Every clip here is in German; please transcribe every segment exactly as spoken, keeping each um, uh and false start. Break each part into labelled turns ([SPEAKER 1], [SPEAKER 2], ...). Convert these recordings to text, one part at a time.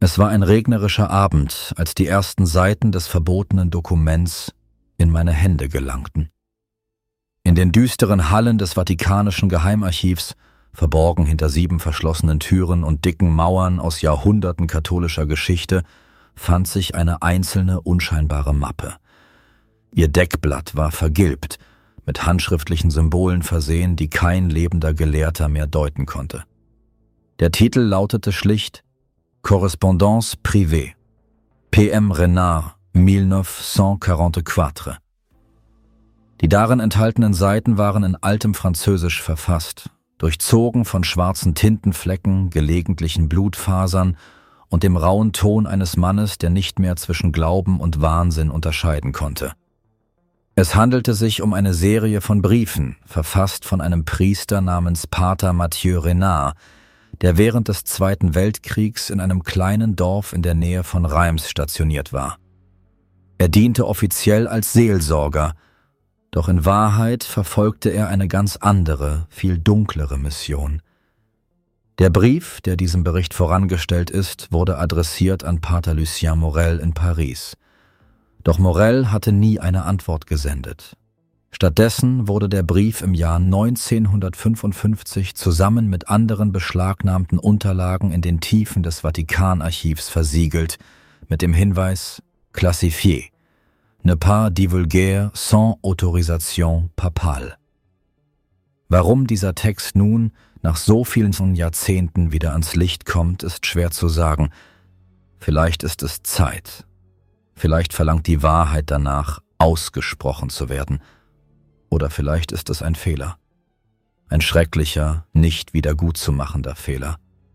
[SPEAKER 1] Es war ein regnerischer Abend, als die ersten Seiten des verbotenen Dokuments in meine Hände gelangten. In den düsteren Hallen des Vatikanischen Geheimarchivs, verborgen hinter sieben verschlossenen Türen und dicken Mauern aus Jahrhunderten katholischer Geschichte, fand sich eine einzelne unscheinbare Mappe. Ihr Deckblatt war vergilbt, mit handschriftlichen Symbolen versehen, die kein lebender Gelehrter mehr deuten konnte. Der Titel lautete schlicht Correspondance privée, P M Renard, neunzehnhundertquarantaquattro. Die darin enthaltenen Seiten waren in altem Französisch verfasst, durchzogen von schwarzen Tintenflecken, gelegentlichen Blutfasern und dem rauen Ton eines Mannes, der nicht mehr zwischen Glauben und Wahnsinn unterscheiden konnte. Es handelte sich um eine Serie von Briefen, verfasst von einem Priester namens Pater Mathieu Renard, der während des Zweiten Weltkriegs in einem kleinen Dorf in der Nähe von Reims stationiert war. Er diente offiziell als Seelsorger, doch in Wahrheit verfolgte er eine ganz andere, viel dunklere Mission. Der Brief, der diesem Bericht vorangestellt ist, wurde adressiert an Pater Lucien Morel in Paris. Doch Morel hatte nie eine Antwort gesendet. Stattdessen wurde der Brief im Jahr neunzehnhundertfünfundfünfzig zusammen mit anderen beschlagnahmten Unterlagen in den Tiefen des Vatikanarchivs versiegelt, mit dem Hinweis Classifié, ne pas divulguer sans autorisation papale. Warum dieser Text nun nach so vielen Jahrzehnten wieder ans Licht kommt, ist schwer zu sagen. Vielleicht ist es Zeit. Vielleicht verlangt die Wahrheit danach, ausgesprochen zu werden. Oder vielleicht ist es ein Fehler. Ein schrecklicher, nicht wiedergutzumachender Fehler.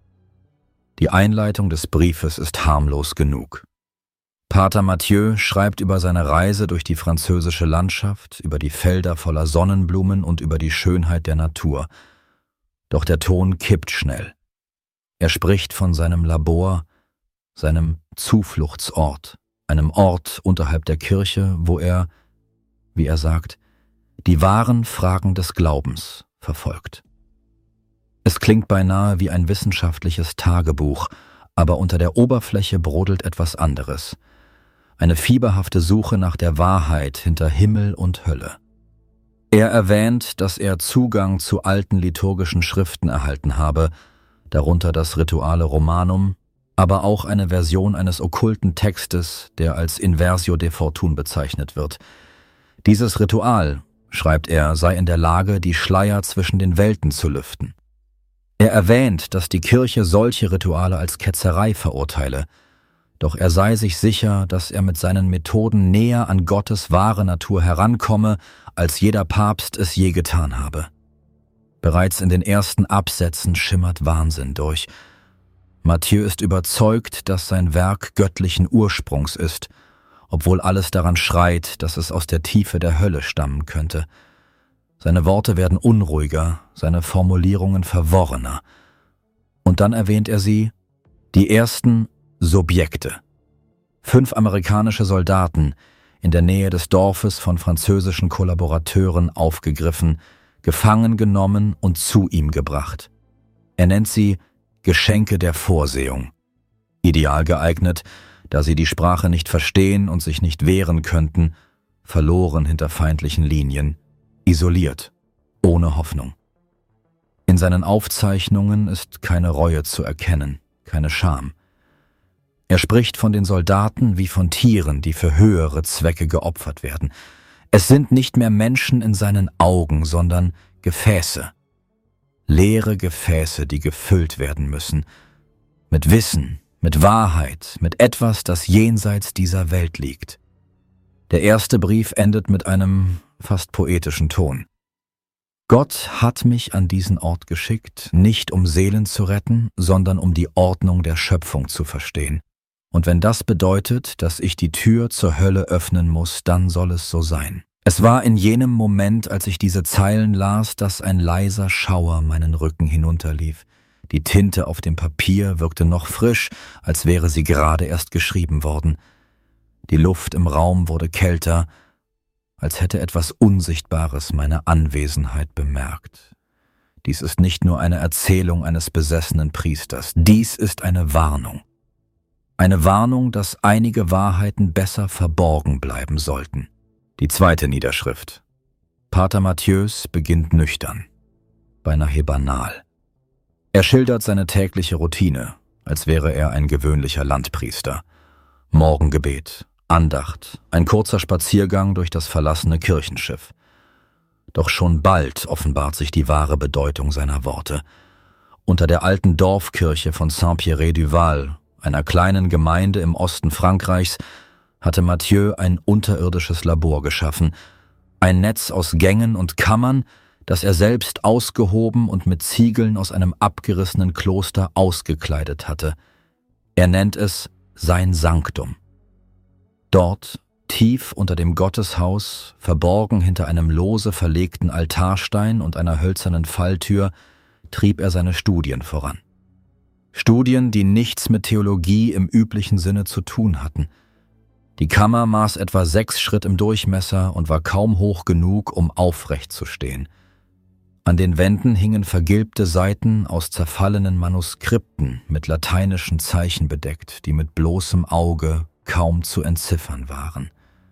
[SPEAKER 1] Die Einleitung des Briefes ist harmlos genug. Pater Mathieu schreibt über seine Reise durch die französische Landschaft, über die Felder voller Sonnenblumen und über die Schönheit der Natur. Doch der Ton kippt schnell. Er spricht von seinem Labor, seinem Zufluchtsort, einem Ort unterhalb der Kirche, wo er, wie er sagt, die wahren Fragen des Glaubens verfolgt. Es klingt beinahe wie ein wissenschaftliches Tagebuch, aber unter der Oberfläche brodelt etwas anderes. Eine fieberhafte Suche nach der Wahrheit hinter Himmel und Hölle. Er erwähnt, dass er Zugang zu alten liturgischen Schriften erhalten habe, darunter das Rituale Romanum, aber auch eine Version eines okkulten Textes, der als Inversio de Fortune bezeichnet wird. Dieses Ritual, schreibt er, sei in der Lage, die Schleier zwischen den Welten zu lüften. Er erwähnt, dass die Kirche solche Rituale als Ketzerei verurteile, doch er sei sich sicher, dass er mit seinen Methoden näher an Gottes wahre Natur herankomme, als jeder Papst es je getan habe. Bereits in den ersten Absätzen schimmert Wahnsinn durch. Mathieu ist überzeugt, dass sein Werk göttlichen Ursprungs ist, obwohl alles daran schreit, dass es aus der Tiefe der Hölle stammen könnte. Seine Worte werden unruhiger, seine Formulierungen verworrener. Und dann erwähnt er sie, die ersten Subjekte. Fünf amerikanische Soldaten, in der Nähe des Dorfes von französischen Kollaborateuren aufgegriffen, gefangen genommen und zu ihm gebracht. Er nennt sie Geschenke der Vorsehung. Ideal geeignet, da sie die Sprache nicht verstehen und sich nicht wehren könnten, verloren hinter feindlichen Linien, isoliert, ohne Hoffnung. In seinen Aufzeichnungen ist keine Reue zu erkennen, keine Scham. Er spricht von den Soldaten wie von Tieren, die für höhere Zwecke geopfert werden. Es sind nicht mehr Menschen in seinen Augen, sondern Gefäße. Leere Gefäße, die gefüllt werden müssen. Mit Wissen, mit Wahrheit, mit etwas, das jenseits dieser Welt liegt. Der erste Brief endet mit einem fast poetischen Ton. Gott hat mich an diesen Ort geschickt, nicht um Seelen zu retten, sondern um die Ordnung der Schöpfung zu verstehen. Und wenn das bedeutet, dass ich die Tür zur Hölle öffnen muss, dann soll es so sein. Es war in jenem Moment, als ich diese Zeilen las, dass ein leiser Schauer meinen Rücken hinunterlief. Die Tinte auf dem Papier wirkte noch frisch, als wäre sie gerade erst geschrieben worden. Die Luft im Raum wurde kälter, als hätte etwas Unsichtbares meine Anwesenheit bemerkt. Dies ist nicht nur eine Erzählung eines besessenen Priesters, dies ist eine Warnung. Eine Warnung, dass einige Wahrheiten besser verborgen bleiben sollten. Die zweite Niederschrift. Pater Matthieus beginnt nüchtern, beinahe banal. Er schildert seine tägliche Routine, als wäre er ein gewöhnlicher Landpriester. Morgengebet, Andacht, ein kurzer Spaziergang durch das verlassene Kirchenschiff. Doch schon bald offenbart sich die wahre Bedeutung seiner Worte. Unter der alten Dorfkirche von Saint-Pierre-du-Val, einer kleinen Gemeinde im Osten Frankreichs, hatte Mathieu ein unterirdisches Labor geschaffen, ein Netz aus Gängen und Kammern, das er selbst ausgehoben und mit Ziegeln aus einem abgerissenen Kloster ausgekleidet hatte. Er nennt es sein Sanktum. Dort, tief unter dem Gotteshaus, verborgen hinter einem lose verlegten Altarstein und einer hölzernen Falltür, trieb er seine Studien voran. Studien, die nichts mit Theologie im üblichen Sinne zu tun hatten. Die Kammer maß etwa sechs Schritt im Durchmesser und war kaum hoch genug, um aufrecht zu stehen. An den Wänden hingen vergilbte Seiten aus zerfallenen Manuskripten mit lateinischen Zeichen bedeckt, die mit bloßem Auge kaum zu entziffern waren.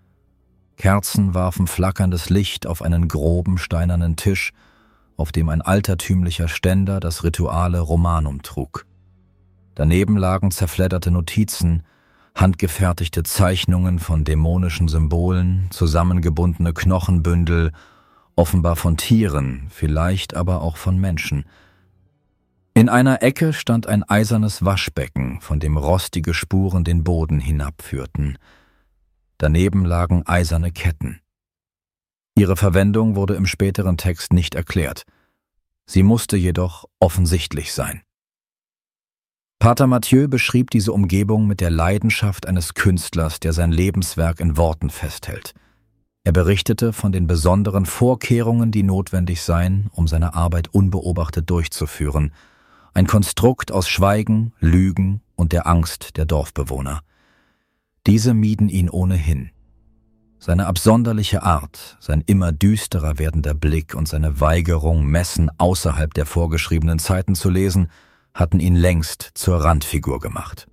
[SPEAKER 1] Kerzen warfen flackerndes Licht auf einen groben steinernen Tisch, auf dem ein altertümlicher Ständer das Rituale Romanum trug. Daneben lagen zerfledderte Notizen, handgefertigte Zeichnungen von dämonischen Symbolen, zusammengebundene Knochenbündel, offenbar von Tieren, vielleicht aber auch von Menschen. In einer Ecke stand ein eisernes Waschbecken, von dem rostige Spuren den Boden hinabführten. Daneben lagen eiserne Ketten. Ihre Verwendung wurde im späteren Text nicht erklärt. Sie musste jedoch offensichtlich sein. Pater Mathieu beschrieb diese Umgebung mit der Leidenschaft eines Künstlers, der sein Lebenswerk in Worten festhält. Er berichtete von den besonderen Vorkehrungen, die notwendig seien, um seine Arbeit unbeobachtet durchzuführen. Ein Konstrukt aus Schweigen, Lügen und der Angst der Dorfbewohner. Diese mieden ihn ohnehin. Seine absonderliche Art, sein immer düsterer werdender Blick und seine Weigerung, Messen außerhalb der vorgeschriebenen Zeiten zu lesen, hatten ihn längst zur Randfigur gemacht.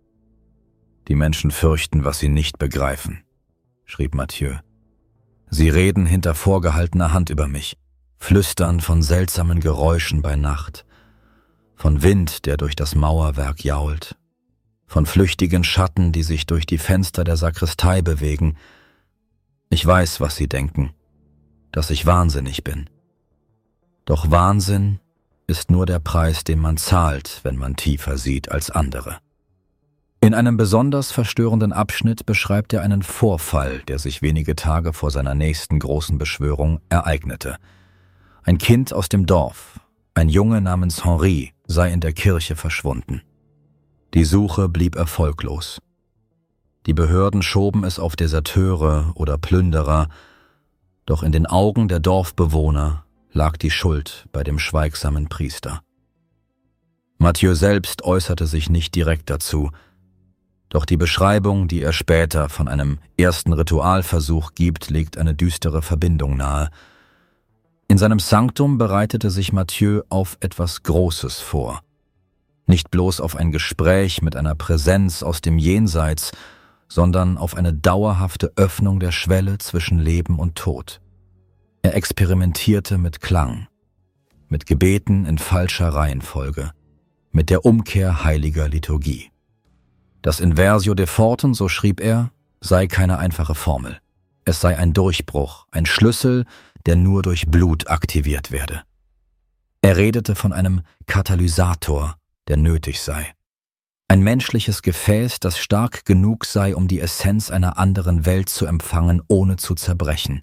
[SPEAKER 1] Die Menschen fürchten, was sie nicht begreifen, schrieb Mathieu. Sie reden hinter vorgehaltener Hand über mich, flüstern von seltsamen Geräuschen bei Nacht, von Wind, der durch das Mauerwerk jault, von flüchtigen Schatten, die sich durch die Fenster der Sakristei bewegen. Ich weiß, was sie denken, dass ich wahnsinnig bin. Doch Wahnsinn ist nur der Preis, den man zahlt, wenn man tiefer sieht als andere. In einem besonders verstörenden Abschnitt beschreibt er einen Vorfall, der sich wenige Tage vor seiner nächsten großen Beschwörung ereignete. Ein Kind aus dem Dorf, ein Junge namens Henri, sei in der Kirche verschwunden. Die Suche blieb erfolglos. Die Behörden schoben es auf Deserteure oder Plünderer, doch in den Augen der Dorfbewohner lag die Schuld bei dem schweigsamen Priester. Mathieu selbst äußerte sich nicht direkt dazu, doch die Beschreibung, die er später von einem ersten Ritualversuch gibt, legt eine düstere Verbindung nahe. In seinem Sanktum bereitete sich Mathieu auf etwas Großes vor. Nicht bloß auf ein Gespräch mit einer Präsenz aus dem Jenseits, sondern auf eine dauerhafte Öffnung der Schwelle zwischen Leben und Tod. Er experimentierte mit Klang, mit Gebeten in falscher Reihenfolge, mit der Umkehr heiliger Liturgie. Das Inversio de Forten, so schrieb er, sei keine einfache Formel. Es sei ein Durchbruch, ein Schlüssel, der nur durch Blut aktiviert werde. Er redete von einem Katalysator, der nötig sei. Ein menschliches Gefäß, das stark genug sei, um die Essenz einer anderen Welt zu empfangen, ohne zu zerbrechen.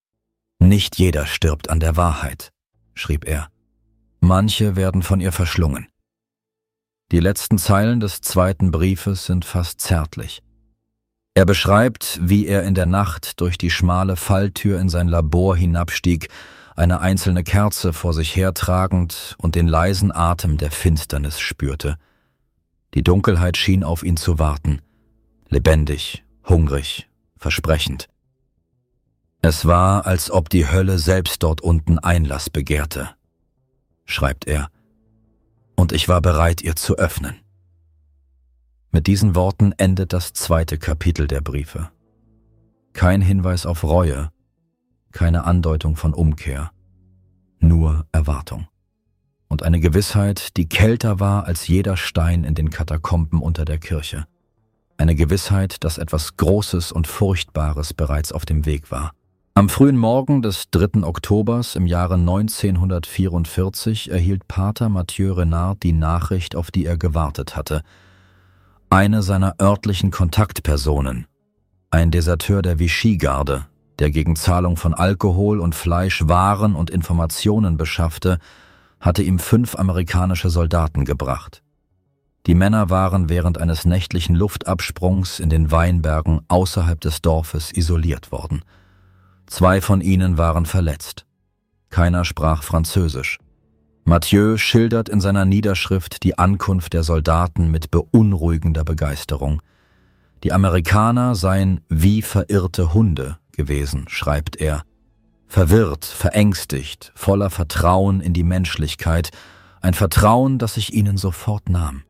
[SPEAKER 1] Nicht jeder stirbt an der Wahrheit, schrieb er. Manche werden von ihr verschlungen. Die letzten Zeilen des zweiten Briefes sind fast zärtlich. Er beschreibt, wie er in der Nacht durch die schmale Falltür in sein Labor hinabstieg, eine einzelne Kerze vor sich hertragend und den leisen Atem der Finsternis spürte. Die Dunkelheit schien auf ihn zu warten, lebendig, hungrig, versprechend. Es war, als ob die Hölle selbst dort unten Einlass begehrte, schreibt er, und ich war bereit, ihr zu öffnen. Mit diesen Worten endet das zweite Kapitel der Briefe. Kein Hinweis auf Reue, keine Andeutung von Umkehr, nur Erwartung. Und eine Gewissheit, die kälter war als jeder Stein in den Katakomben unter der Kirche. Eine Gewissheit, dass etwas Großes und Furchtbares bereits auf dem Weg war. Am frühen Morgen des dritten Oktobers im Jahre neunzehnhundertvierundvierzig erhielt Pater Mathieu Renard die Nachricht, auf die er gewartet hatte. Eine seiner örtlichen Kontaktpersonen, ein Deserteur der Vichy-Garde, der gegen Zahlung von Alkohol und Fleisch Waren und Informationen beschaffte, hatte ihm fünf amerikanische Soldaten gebracht. Die Männer waren während eines nächtlichen Luftabsprungs in den Weinbergen außerhalb des Dorfes isoliert worden. Zwei von ihnen waren verletzt. Keiner sprach Französisch. Mathieu schildert in seiner Niederschrift die Ankunft der Soldaten mit beunruhigender Begeisterung. Die Amerikaner seien wie verirrte Hunde gewesen, schreibt er. Verwirrt, verängstigt, voller Vertrauen in die Menschlichkeit, ein Vertrauen, das sich ihnen sofort nahm.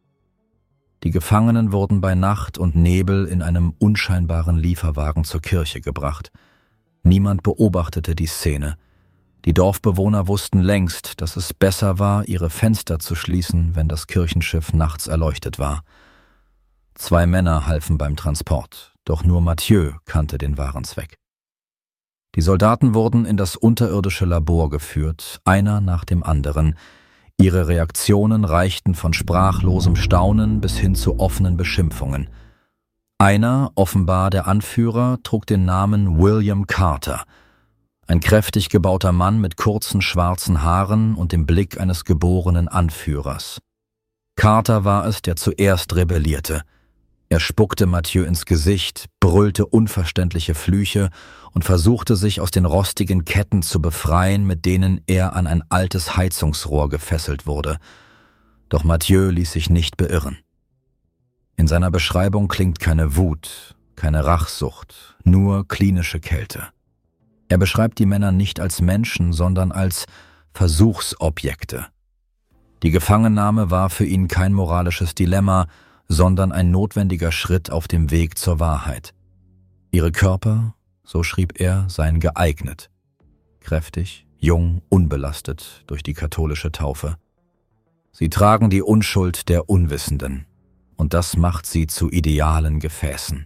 [SPEAKER 1] Die Gefangenen wurden bei Nacht und Nebel in einem unscheinbaren Lieferwagen zur Kirche gebracht. Niemand beobachtete die Szene. Die Dorfbewohner wussten längst, dass es besser war, ihre Fenster zu schließen, wenn das Kirchenschiff nachts erleuchtet war. Zwei Männer halfen beim Transport, doch nur Mathieu kannte den wahren Zweck. Die Soldaten wurden in das unterirdische Labor geführt, einer nach dem anderen. Ihre Reaktionen reichten von sprachlosem Staunen bis hin zu offenen Beschimpfungen. Einer, offenbar der Anführer, trug den Namen William Carter, ein kräftig gebauter Mann mit kurzen schwarzen Haaren und dem Blick eines geborenen Anführers. Carter war es, der zuerst rebellierte. Er spuckte Mathieu ins Gesicht, brüllte unverständliche Flüche und versuchte sich aus den rostigen Ketten zu befreien, mit denen er an ein altes Heizungsrohr gefesselt wurde. Doch Mathieu ließ sich nicht beirren. In seiner Beschreibung klingt keine Wut, keine Rachsucht, nur klinische Kälte. Er beschreibt die Männer nicht als Menschen, sondern als Versuchsobjekte. Die Gefangennahme war für ihn kein moralisches Dilemma, sondern ein notwendiger Schritt auf dem Weg zur Wahrheit. Ihre Körper, so schrieb er, seien geeignet. Kräftig, jung, unbelastet durch die katholische Taufe. Sie tragen die Unschuld der Unwissenden, und das macht sie zu idealen Gefäßen.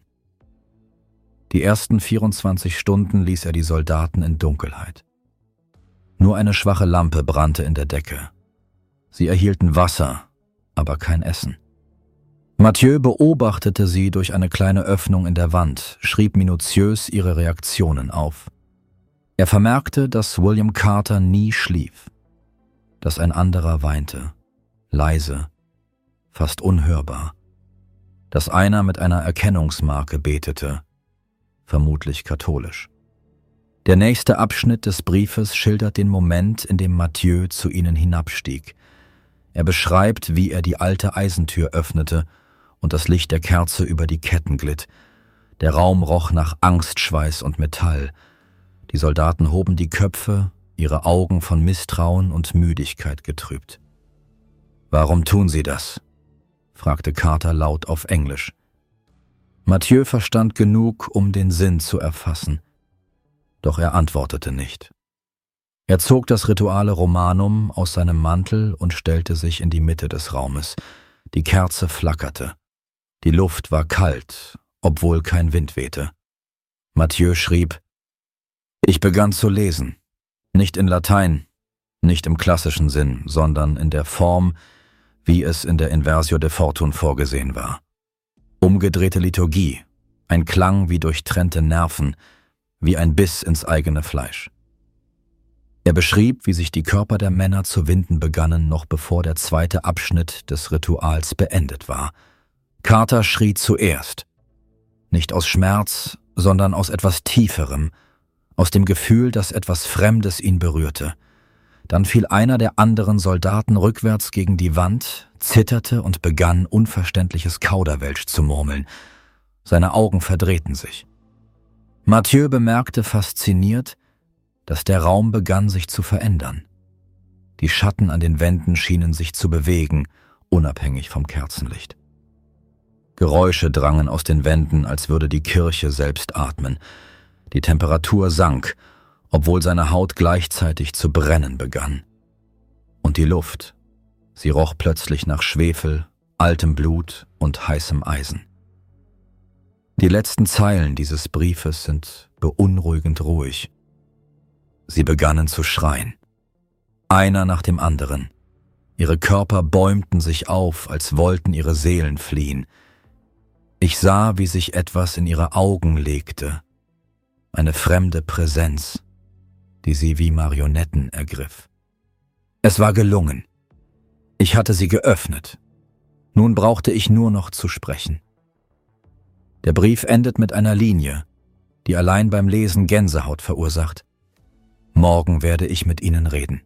[SPEAKER 1] Die ersten vierundzwanzig Stunden ließ er die Soldaten in Dunkelheit. Nur eine schwache Lampe brannte in der Decke. Sie erhielten Wasser, aber kein Essen. Mathieu beobachtete sie durch eine kleine Öffnung in der Wand, schrieb minutiös ihre Reaktionen auf. Er vermerkte, dass William Carter nie schlief, dass ein anderer weinte, leise, fast unhörbar, dass einer mit einer Erkennungsmarke betete, vermutlich katholisch. Der nächste Abschnitt des Briefes schildert den Moment, in dem Mathieu zu ihnen hinabstieg. Er beschreibt, wie er die alte Eisentür öffnete und das Licht der Kerze über die Ketten glitt. Der Raum roch nach Angstschweiß und Metall. Die Soldaten hoben die Köpfe, ihre Augen von Misstrauen und Müdigkeit getrübt. »Warum tun Sie das?« fragte Carter laut auf Englisch. Mathieu verstand genug, um den Sinn zu erfassen. Doch er antwortete nicht. Er zog das Rituale Romanum aus seinem Mantel und stellte sich in die Mitte des Raumes. Die Kerze flackerte. Die Luft war kalt, obwohl kein Wind wehte. Mathieu schrieb: »Ich begann zu lesen. Nicht in Latein, nicht im klassischen Sinn, sondern in der Form, wie es in der Inversio de Fortune vorgesehen war. Umgedrehte Liturgie, ein Klang wie durchtrennte Nerven, wie ein Biss ins eigene Fleisch.« Er beschrieb, wie sich die Körper der Männer zu winden begannen, noch bevor der zweite Abschnitt des Rituals beendet war. Carter schrie zuerst. Nicht aus Schmerz, sondern aus etwas Tieferem, aus dem Gefühl, dass etwas Fremdes ihn berührte. Dann fiel einer der anderen Soldaten rückwärts gegen die Wand, zitterte und begann, unverständliches Kauderwelsch zu murmeln. Seine Augen verdrehten sich. Mathieu bemerkte fasziniert, dass der Raum begann, sich zu verändern. Die Schatten an den Wänden schienen sich zu bewegen, unabhängig vom Kerzenlicht. Geräusche drangen aus den Wänden, als würde die Kirche selbst atmen. Die Temperatur sank, obwohl seine Haut gleichzeitig zu brennen begann. Und die Luft, sie roch plötzlich nach Schwefel, altem Blut und heißem Eisen. Die letzten Zeilen dieses Briefes sind beunruhigend ruhig. Sie begannen zu schreien. Einer nach dem anderen. Ihre Körper bäumten sich auf, als wollten ihre Seelen fliehen. Ich sah, wie sich etwas in ihre Augen legte. Eine fremde Präsenz, die sie wie Marionetten ergriff. Es war gelungen. Ich hatte sie geöffnet. Nun brauchte ich nur noch zu sprechen. Der Brief endet mit einer Linie, die allein beim Lesen Gänsehaut verursacht. Morgen werde ich mit Ihnen reden.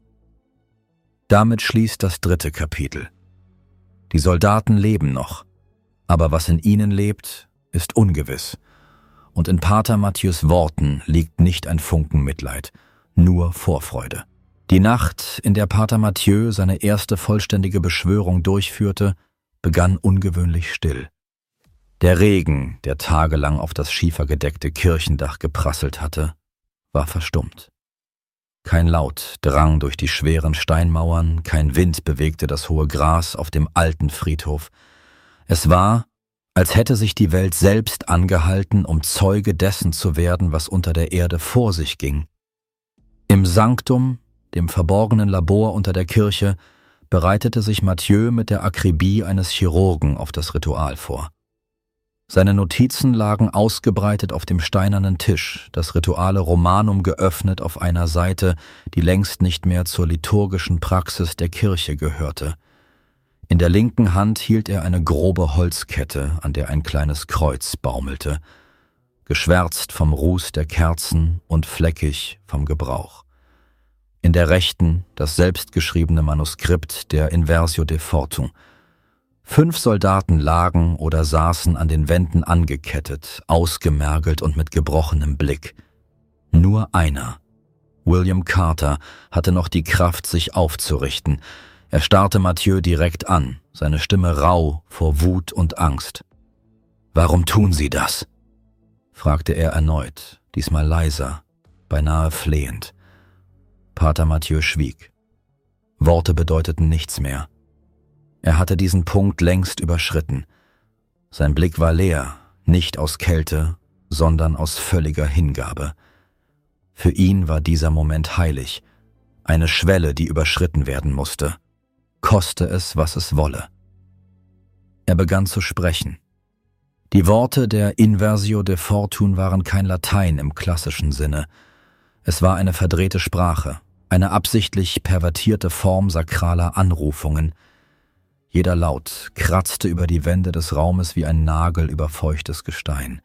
[SPEAKER 1] Damit schließt das dritte Kapitel. Die Soldaten leben noch, aber was in ihnen lebt, ist ungewiss. Und in Pater Mathieu's Worten liegt nicht ein Funken Mitleid, nur Vorfreude. Die Nacht, in der Pater Mathieu seine erste vollständige Beschwörung durchführte, begann ungewöhnlich still. Der Regen, der tagelang auf das schiefergedeckte Kirchendach geprasselt hatte, war verstummt. Kein Laut drang durch die schweren Steinmauern, kein Wind bewegte das hohe Gras auf dem alten Friedhof. Es war, als hätte sich die Welt selbst angehalten, um Zeuge dessen zu werden, was unter der Erde vor sich ging. Im Sanktum, dem verborgenen Labor unter der Kirche, bereitete sich Mathieu mit der Akribie eines Chirurgen auf das Ritual vor. Seine Notizen lagen ausgebreitet auf dem steinernen Tisch, das Rituale Romanum geöffnet auf einer Seite, die längst nicht mehr zur liturgischen Praxis der Kirche gehörte. In der linken Hand hielt er eine grobe Holzkette, an der ein kleines Kreuz baumelte, geschwärzt vom Ruß der Kerzen und fleckig vom Gebrauch. In der rechten das selbstgeschriebene Manuskript der Inversio de Fortum. Fünf Soldaten lagen oder saßen an den Wänden angekettet, ausgemergelt und mit gebrochenem Blick. Nur einer, William Carter, hatte noch die Kraft, sich aufzurichten. Er starrte Mathieu direkt an, seine Stimme rau vor Wut und Angst. »Warum tun Sie das?« fragte er erneut, diesmal leiser, beinahe flehend. Pater Mathieu schwieg. Worte bedeuteten nichts mehr. Er hatte diesen Punkt längst überschritten. Sein Blick war leer, nicht aus Kälte, sondern aus völliger Hingabe. Für ihn war dieser Moment heilig, eine Schwelle, die überschritten werden musste, koste es, was es wolle. Er begann zu sprechen. Die Worte der Inversio de Fortun waren kein Latein im klassischen Sinne. Es war eine verdrehte Sprache, eine absichtlich pervertierte Form sakraler Anrufungen. Jeder Laut kratzte über die Wände des Raumes wie ein Nagel über feuchtes Gestein.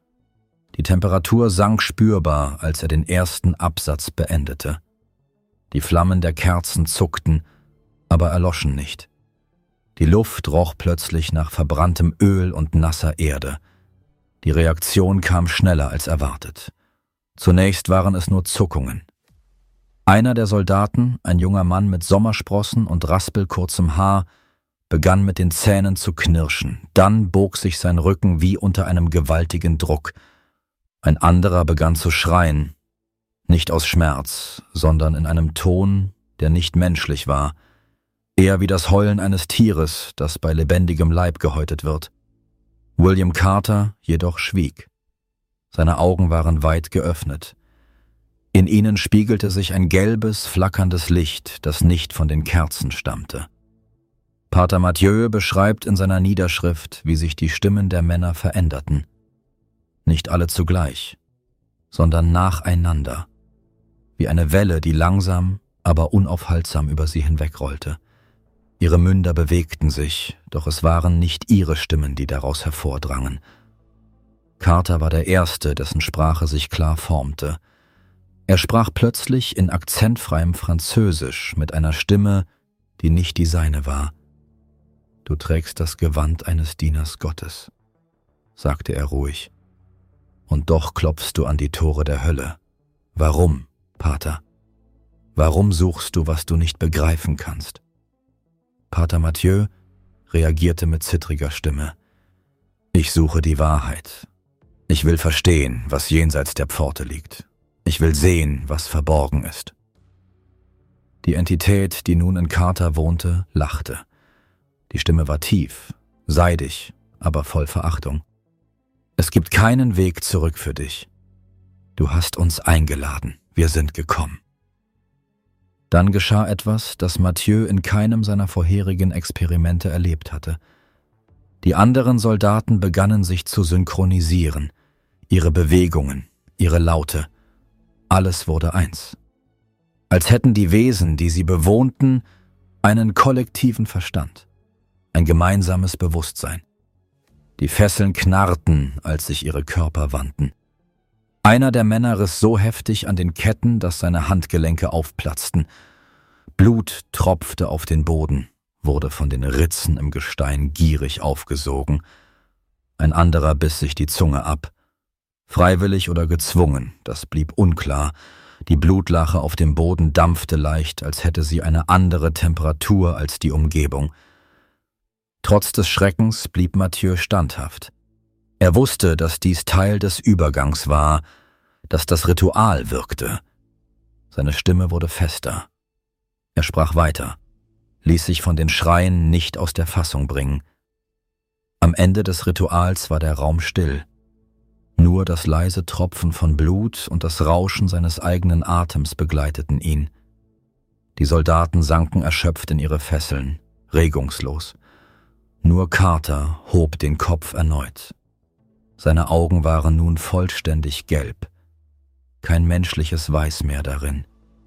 [SPEAKER 1] Die Temperatur sank spürbar, als er den ersten Absatz beendete. Die Flammen der Kerzen zuckten, aber erloschen nicht. Die Luft roch plötzlich nach verbranntem Öl und nasser Erde. Die Reaktion kam schneller als erwartet. Zunächst waren es nur Zuckungen. Einer der Soldaten, ein junger Mann mit Sommersprossen und raspelkurzem Haar, begann mit den Zähnen zu knirschen. Dann bog sich sein Rücken wie unter einem gewaltigen Druck. Ein anderer begann zu schreien, nicht aus Schmerz, sondern in einem Ton, der nicht menschlich war, eher wie das Heulen eines Tieres, das bei lebendigem Leib gehäutet wird. William Carter jedoch schwieg. Seine Augen waren weit geöffnet. In ihnen spiegelte sich ein gelbes, flackerndes Licht, das nicht von den Kerzen stammte. Pater Mathieu beschreibt in seiner Niederschrift, wie sich die Stimmen der Männer veränderten. Nicht alle zugleich, sondern nacheinander, wie eine Welle, die langsam, aber unaufhaltsam über sie hinwegrollte. Ihre Münder bewegten sich, doch es waren nicht ihre Stimmen, die daraus hervordrangen. Carter war der Erste, dessen Sprache sich klar formte. Er sprach plötzlich in akzentfreiem Französisch mit einer Stimme, die nicht die seine war. »Du trägst das Gewand eines Dieners Gottes«, sagte er ruhig. »Und doch klopfst du an die Tore der Hölle. Warum, Pater? Warum suchst du, was du nicht begreifen kannst?« Pater Mathieu reagierte mit zittriger Stimme. Ich suche die Wahrheit. Ich will verstehen, was jenseits der Pforte liegt. Ich will sehen, was verborgen ist. Die Entität, die nun in Carter wohnte, lachte. Die Stimme war tief, seidig, aber voll Verachtung. Es gibt keinen Weg zurück für dich. Du hast uns eingeladen, wir sind gekommen. Dann geschah etwas, das Mathieu in keinem seiner vorherigen Experimente erlebt hatte. Die anderen Soldaten begannen sich zu synchronisieren. Ihre Bewegungen, ihre Laute, alles wurde eins. Als hätten die Wesen, die sie bewohnten, einen kollektiven Verstand, ein gemeinsames Bewusstsein. Die Fesseln knarrten, als sich ihre Körper wandten. Einer der Männer riss so heftig an den Ketten, dass seine Handgelenke aufplatzten. Blut tropfte auf den Boden, wurde von den Ritzen im Gestein gierig aufgesogen. Ein anderer biss sich die Zunge ab. Freiwillig oder gezwungen, das blieb unklar. Die Blutlache auf dem Boden dampfte leicht, als hätte sie eine andere Temperatur als die Umgebung. Trotz des Schreckens blieb Mathieu standhaft. Er wusste, dass dies Teil des Übergangs war, dass das Ritual wirkte. Seine Stimme wurde fester. Er sprach weiter, ließ sich von den Schreien nicht aus der Fassung bringen. Am Ende des Rituals war der Raum still. Nur das leise Tropfen von Blut und das Rauschen seines eigenen Atems begleiteten ihn. Die Soldaten sanken erschöpft in ihre Fesseln, regungslos. Nur Carter hob den Kopf erneut. Seine Augen waren nun vollständig gelb. Kein menschliches Weiß mehr darin.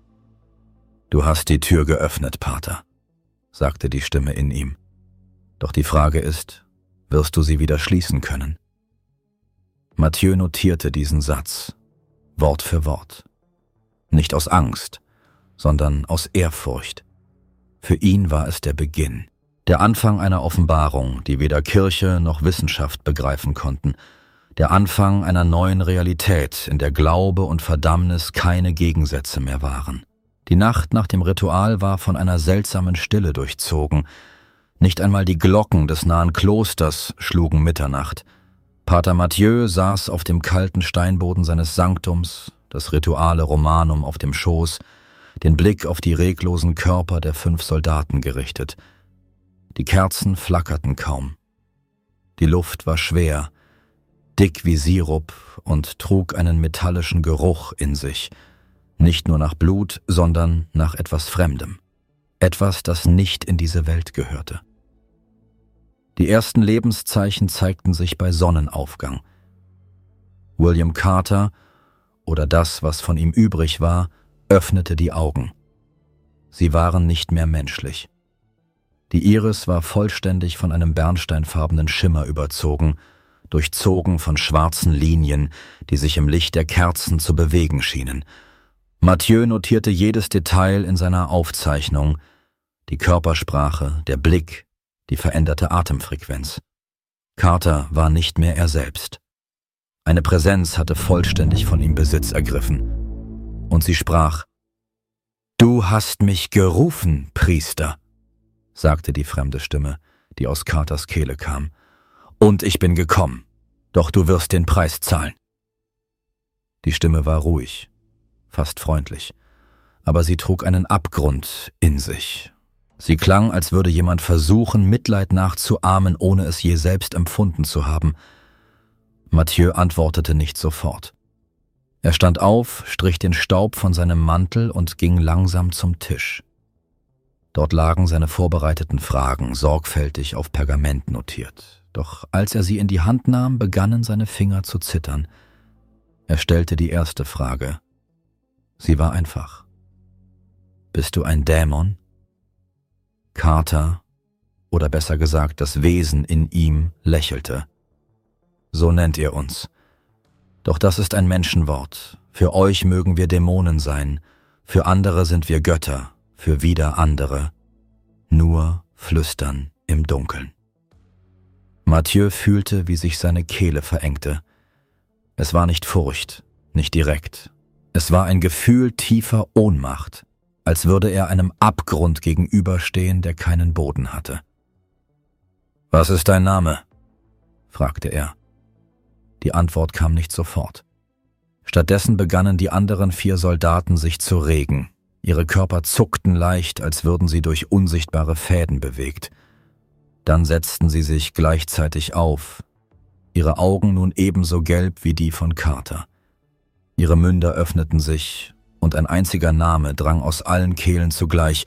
[SPEAKER 1] »Du hast die Tür geöffnet, Pater«, sagte die Stimme in ihm. »Doch die Frage ist, wirst du sie wieder schließen können?« Mathieu notierte diesen Satz, Wort für Wort. Nicht aus Angst, sondern aus Ehrfurcht. Für ihn war es der Beginn, der Anfang einer Offenbarung, die weder Kirche noch Wissenschaft begreifen konnten, der Anfang einer neuen Realität, in der Glaube und Verdammnis keine Gegensätze mehr waren. Die Nacht nach dem Ritual war von einer seltsamen Stille durchzogen. Nicht einmal die Glocken des nahen Klosters schlugen Mitternacht. Pater Mathieu saß auf dem kalten Steinboden seines Sanktums, das Rituale Romanum auf dem Schoß, den Blick auf die reglosen Körper der fünf Soldaten gerichtet. Die Kerzen flackerten kaum. Die Luft war schwer, dick wie Sirup und trug einen metallischen Geruch in sich, nicht nur nach Blut, sondern nach etwas Fremdem, etwas, das nicht in diese Welt gehörte. Die ersten Lebenszeichen zeigten sich bei Sonnenaufgang. William Carter, oder das, was von ihm übrig war, öffnete die Augen. Sie waren nicht mehr menschlich. Die Iris war vollständig von einem bernsteinfarbenen Schimmer überzogen, durchzogen von schwarzen Linien, die sich im Licht der Kerzen zu bewegen schienen. Mathieu notierte jedes Detail in seiner Aufzeichnung, die Körpersprache, der Blick, die veränderte Atemfrequenz. Carter war nicht mehr er selbst. Eine Präsenz hatte vollständig von ihm Besitz ergriffen. Und sie sprach, »Du hast mich gerufen, Priester«, sagte die fremde Stimme, die aus Carters Kehle kam. »Und ich bin gekommen, doch du wirst den Preis zahlen.« Die Stimme war ruhig, fast freundlich, aber sie trug einen Abgrund in sich. Sie klang, als würde jemand versuchen, Mitleid nachzuahmen, ohne es je selbst empfunden zu haben. Mathieu antwortete nicht sofort. Er stand auf, strich den Staub von seinem Mantel und ging langsam zum Tisch. Dort lagen seine vorbereiteten Fragen, sorgfältig auf Pergament notiert. Doch als er sie in die Hand nahm, begannen seine Finger zu zittern. Er stellte die erste Frage. Sie war einfach. »Bist du ein Dämon?« Carter, oder besser gesagt das Wesen in ihm, lächelte. »So nennt ihr uns. Doch das ist ein Menschenwort. Für euch mögen wir Dämonen sein, für andere sind wir Götter, für wieder andere. Nur flüstern im Dunkeln.« Mathieu fühlte, wie sich seine Kehle verengte. Es war nicht Furcht, nicht direkt. Es war ein Gefühl tiefer Ohnmacht, als würde er einem Abgrund gegenüberstehen, der keinen Boden hatte. »Was ist dein Name?« fragte er. Die Antwort kam nicht sofort. Stattdessen begannen die anderen vier Soldaten sich zu regen. Ihre Körper zuckten leicht, als würden sie durch unsichtbare Fäden bewegt. Dann setzten sie sich gleichzeitig auf, ihre Augen nun ebenso gelb wie die von Carter. Ihre Münder öffneten sich, und ein einziger Name drang aus allen Kehlen zugleich: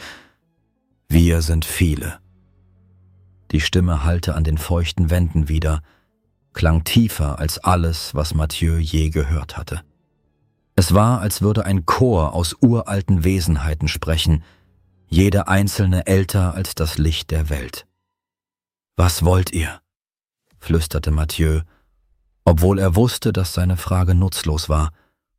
[SPEAKER 1] Wir sind viele. Die Stimme hallte an den feuchten Wänden wieder, klang tiefer als alles, was Mathieu je gehört hatte. Es war, als würde ein Chor aus uralten Wesenheiten sprechen, jede einzelne älter als das Licht der Welt. »Was wollt ihr?« flüsterte Mathieu, obwohl er wusste, dass seine Frage nutzlos war.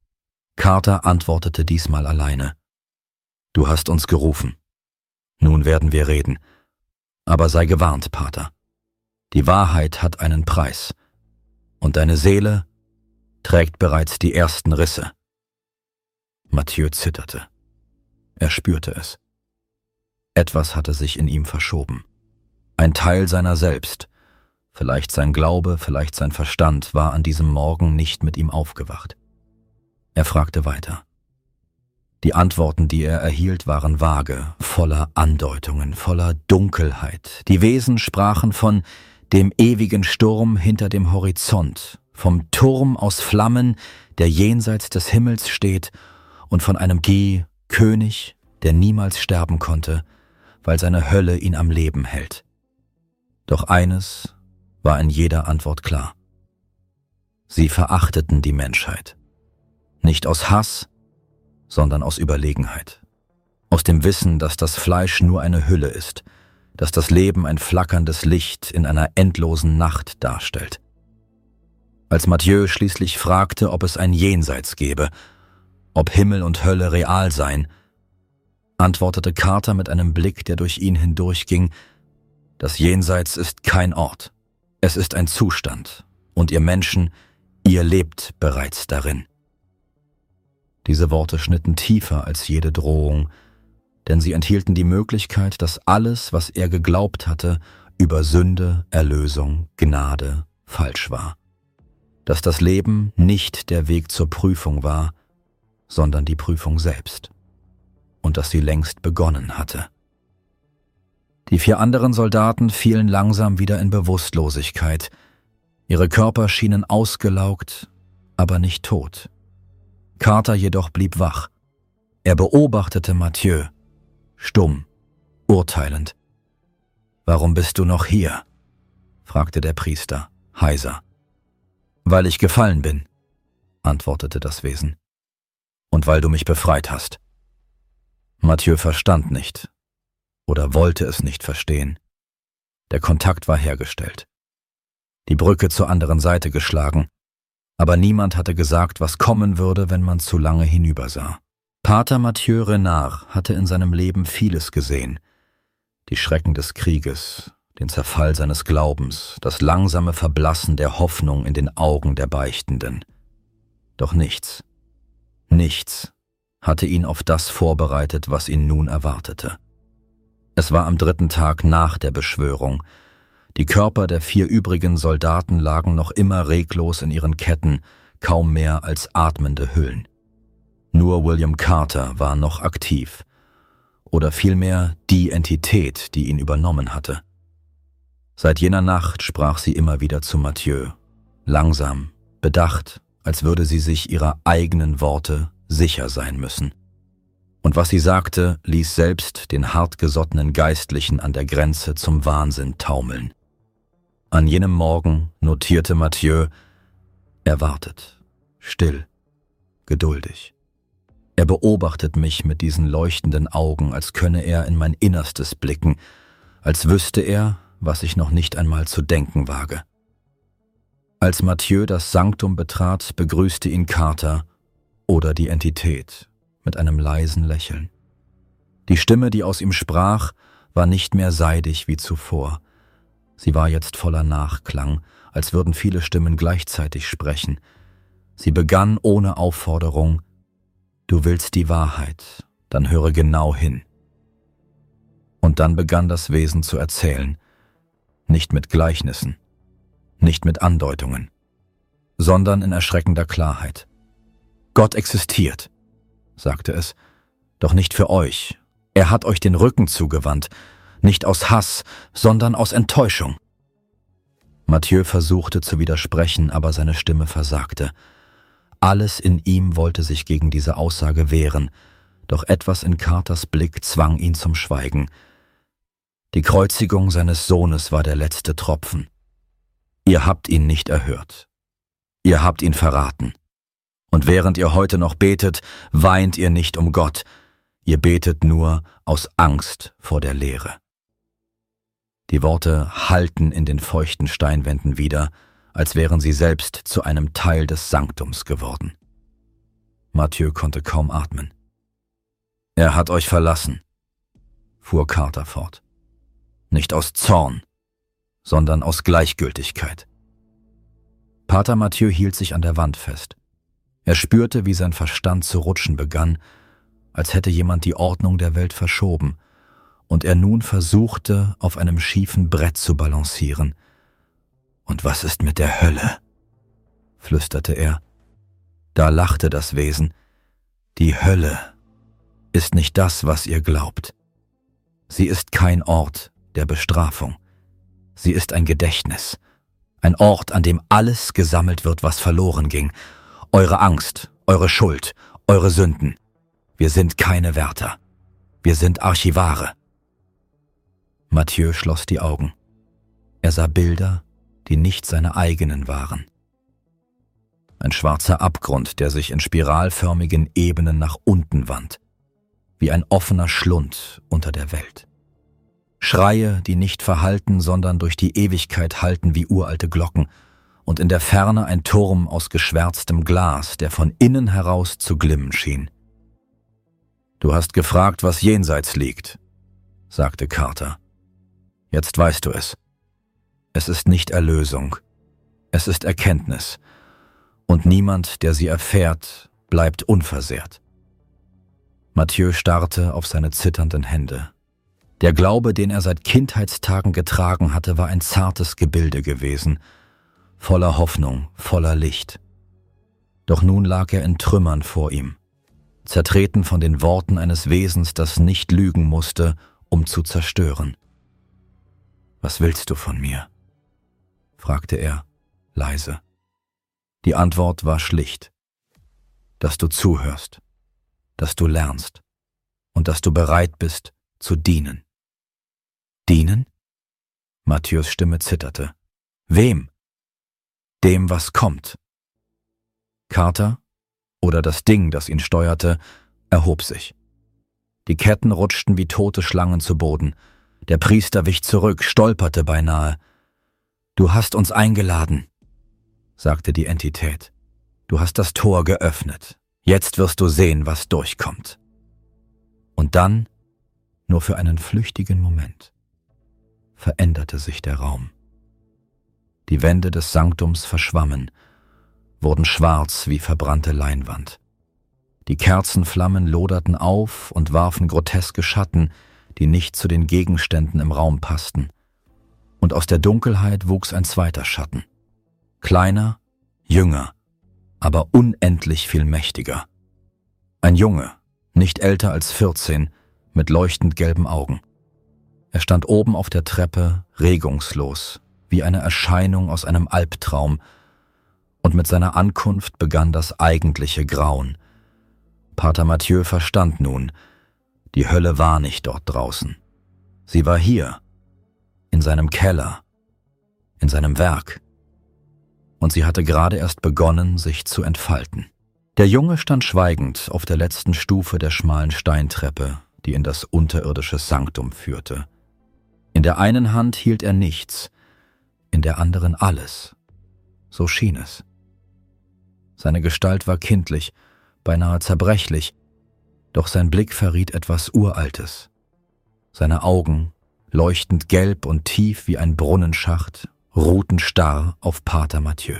[SPEAKER 1] Carter antwortete diesmal alleine. »Du hast uns gerufen. Nun werden wir reden. Aber sei gewarnt, Pater. Die Wahrheit hat einen Preis. Und deine Seele trägt bereits die ersten Risse.« Mathieu zitterte. Er spürte es. Etwas hatte sich in ihm verschoben. Ein Teil seiner selbst, vielleicht sein Glaube, vielleicht sein Verstand, war an diesem Morgen nicht mit ihm aufgewacht. Er fragte weiter. Die Antworten, die er erhielt, waren vage, voller Andeutungen, voller Dunkelheit. Die Wesen sprachen von dem ewigen Sturm hinter dem Horizont, vom Turm aus Flammen, der jenseits des Himmels steht, und von einem Gi, König, der niemals sterben konnte, weil seine Hölle ihn am Leben hält. Doch eines war in jeder Antwort klar. Sie verachteten die Menschheit. Nicht aus Hass, sondern aus Überlegenheit. Aus dem Wissen, dass das Fleisch nur eine Hülle ist, dass das Leben ein flackerndes Licht in einer endlosen Nacht darstellt. Als Mathieu schließlich fragte, ob es ein Jenseits gäbe, ob Himmel und Hölle real seien, antwortete Carter mit einem Blick, der durch ihn hindurchging: Das Jenseits ist kein Ort, es ist ein Zustand, und ihr Menschen, ihr lebt bereits darin. Diese Worte schnitten tiefer als jede Drohung, denn sie enthielten die Möglichkeit, dass alles, was er geglaubt hatte, über Sünde, Erlösung, Gnade, falsch war. Dass das Leben nicht der Weg zur Prüfung war, sondern die Prüfung selbst. Und dass sie längst begonnen hatte. Die vier anderen Soldaten fielen langsam wieder in Bewusstlosigkeit. Ihre Körper schienen ausgelaugt, aber nicht tot. Carter jedoch blieb wach. Er beobachtete Mathieu, stumm, urteilend. »Warum bist du noch hier?« fragte der Priester, heiser. »Weil ich gefallen bin«, antwortete das Wesen. »Und weil du mich befreit hast.« Mathieu verstand nicht oder wollte es nicht verstehen. Der Kontakt war hergestellt. Die Brücke zur anderen Seite geschlagen, aber niemand hatte gesagt, was kommen würde, wenn man zu lange hinübersah. Pater Mathieu Renard hatte in seinem Leben vieles gesehen. Die Schrecken des Krieges, den Zerfall seines Glaubens, das langsame Verblassen der Hoffnung in den Augen der Beichtenden. Doch nichts, nichts hatte ihn auf das vorbereitet, was ihn nun erwartete. Es war am dritten Tag nach der Beschwörung. Die Körper der vier übrigen Soldaten lagen noch immer reglos in ihren Ketten, kaum mehr als atmende Hüllen. Nur William Carter war noch aktiv, oder vielmehr die Entität, die ihn übernommen hatte. Seit jener Nacht sprach sie immer wieder zu Mathieu, langsam, bedacht, als würde sie sich ihrer eigenen Worte sicher sein müssen. Und was sie sagte, ließ selbst den hartgesottenen Geistlichen an der Grenze zum Wahnsinn taumeln. An jenem Morgen notierte Mathieu: Er wartet, still, geduldig. Er beobachtet mich mit diesen leuchtenden Augen, als könne er in mein Innerstes blicken, als wüsste er, was ich noch nicht einmal zu denken wage. Als Mathieu das Sanktum betrat, begrüßte ihn Carter oder die Entität mit einem leisen Lächeln. Die Stimme, die aus ihm sprach, war nicht mehr seidig wie zuvor. Sie war jetzt voller Nachklang, als würden viele Stimmen gleichzeitig sprechen. Sie begann ohne Aufforderung: »Du willst die Wahrheit, dann höre genau hin.« Und dann begann das Wesen zu erzählen, nicht mit Gleichnissen, nicht mit Andeutungen, sondern in erschreckender Klarheit. Gott existiert, sagte es, doch nicht für euch. Er hat euch den Rücken zugewandt, nicht aus Hass, sondern aus Enttäuschung. Mathieu versuchte zu widersprechen, aber seine Stimme versagte. Alles in ihm wollte sich gegen diese Aussage wehren, doch etwas in Carters Blick zwang ihn zum Schweigen. Die Kreuzigung seines Sohnes war der letzte Tropfen. Ihr habt ihn nicht erhört. Ihr habt ihn verraten. Und während ihr heute noch betet, weint ihr nicht um Gott. Ihr betet nur aus Angst vor der Leere. Die Worte hallten in den feuchten Steinwänden wieder, als wären sie selbst zu einem Teil des Sanktums geworden. Mathieu konnte kaum atmen. Er hat euch verlassen, fuhr Carter fort. Nicht aus Zorn, sondern aus Gleichgültigkeit. Pater Mathieu hielt sich an der Wand fest. Er spürte, wie sein Verstand zu rutschen begann, als hätte jemand die Ordnung der Welt verschoben, und er nun versuchte, auf einem schiefen Brett zu balancieren. »Und was ist mit der Hölle?« flüsterte er. Da lachte das Wesen. »Die Hölle ist nicht das, was ihr glaubt. Sie ist kein Ort der Bestrafung. Sie ist ein Gedächtnis, ein Ort, an dem alles gesammelt wird, was verloren ging. Eure Angst, eure Schuld, eure Sünden. Wir sind keine Wärter. Wir sind Archivare.« Mathieu schloss die Augen. Er sah Bilder, die nicht seine eigenen waren. Ein schwarzer Abgrund, der sich in spiralförmigen Ebenen nach unten wand, wie ein offener Schlund unter der Welt. Schreie, die nicht verhallten, sondern durch die Ewigkeit hallten wie uralte Glocken, und in der Ferne ein Turm aus geschwärztem Glas, der von innen heraus zu glimmen schien. »Du hast gefragt, was jenseits liegt«, sagte Carter. »Jetzt weißt du es. Es ist nicht Erlösung, es ist Erkenntnis, und niemand, der sie erfährt, bleibt unversehrt.« Mathieu starrte auf seine zitternden Hände. Der Glaube, den er seit Kindheitstagen getragen hatte, war ein zartes Gebilde gewesen, voller Hoffnung, voller Licht. Doch nun lag er in Trümmern vor ihm, zertreten von den Worten eines Wesens, das nicht lügen musste, um zu zerstören. »Was willst du von mir?« fragte er, leise. Die Antwort war schlicht. »Dass du zuhörst, dass du lernst und dass du bereit bist, zu dienen.« »Dienen?« Matthieus Stimme zitterte. »Wem?« »Dem, was kommt.« Carter, oder das Ding, das ihn steuerte, erhob sich. Die Ketten rutschten wie tote Schlangen zu Boden. Der Priester wich zurück, stolperte beinahe. »Du hast uns eingeladen«, sagte die Entität. »Du hast das Tor geöffnet. Jetzt wirst du sehen, was durchkommt.« Und dann, nur für einen flüchtigen Moment, veränderte sich der Raum. Die Wände des Sanktums verschwammen, wurden schwarz wie verbrannte Leinwand. Die Kerzenflammen loderten auf und warfen groteske Schatten, die nicht zu den Gegenständen im Raum passten. Und aus der Dunkelheit wuchs ein zweiter Schatten. Kleiner, jünger, aber unendlich viel mächtiger. Ein Junge, nicht älter als vierzehn, mit leuchtend gelben Augen. Er stand oben auf der Treppe, regungslos, wie eine Erscheinung aus einem Albtraum, und mit seiner Ankunft begann das eigentliche Grauen. Pater Mathieu verstand nun, die Hölle war nicht dort draußen. Sie war hier, in seinem Keller, in seinem Werk. Und sie hatte gerade erst begonnen, sich zu entfalten. Der Junge stand schweigend auf der letzten Stufe der schmalen Steintreppe, die in das unterirdische Sanktum führte. In der einen Hand hielt er nichts, in der anderen alles. So schien es. Seine Gestalt war kindlich, beinahe zerbrechlich, doch sein Blick verriet etwas Uraltes. Seine Augen, leuchtend gelb und tief wie ein Brunnenschacht, ruhten starr auf Pater Mathieu.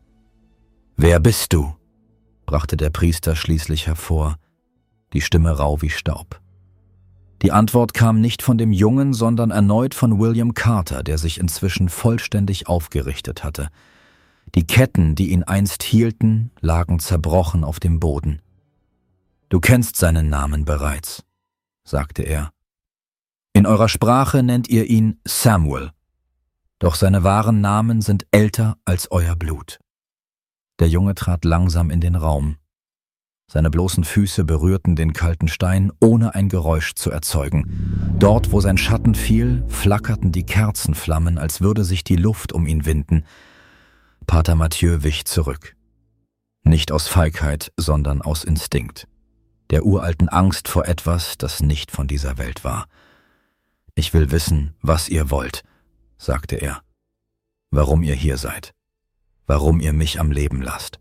[SPEAKER 1] »Wer bist du?« brachte der Priester schließlich hervor, die Stimme rau wie Staub. Die Antwort kam nicht von dem Jungen, sondern erneut von William Carter, der sich inzwischen vollständig aufgerichtet hatte. Die Ketten, die ihn einst hielten, lagen zerbrochen auf dem Boden. »Du kennst seinen Namen bereits«, sagte er. »In eurer Sprache nennt ihr ihn Samuel, doch seine wahren Namen sind älter als euer Blut.« Der Junge trat langsam in den Raum. Seine bloßen Füße berührten den kalten Stein, ohne ein Geräusch zu erzeugen. Dort, wo sein Schatten fiel, flackerten die Kerzenflammen, als würde sich die Luft um ihn winden. Pater Mathieu wich zurück. Nicht aus Feigheit, sondern aus Instinkt. Der uralten Angst vor etwas, das nicht von dieser Welt war. »Ich will wissen, was ihr wollt«, sagte er. »Warum ihr hier seid. Warum ihr mich am Leben lasst.«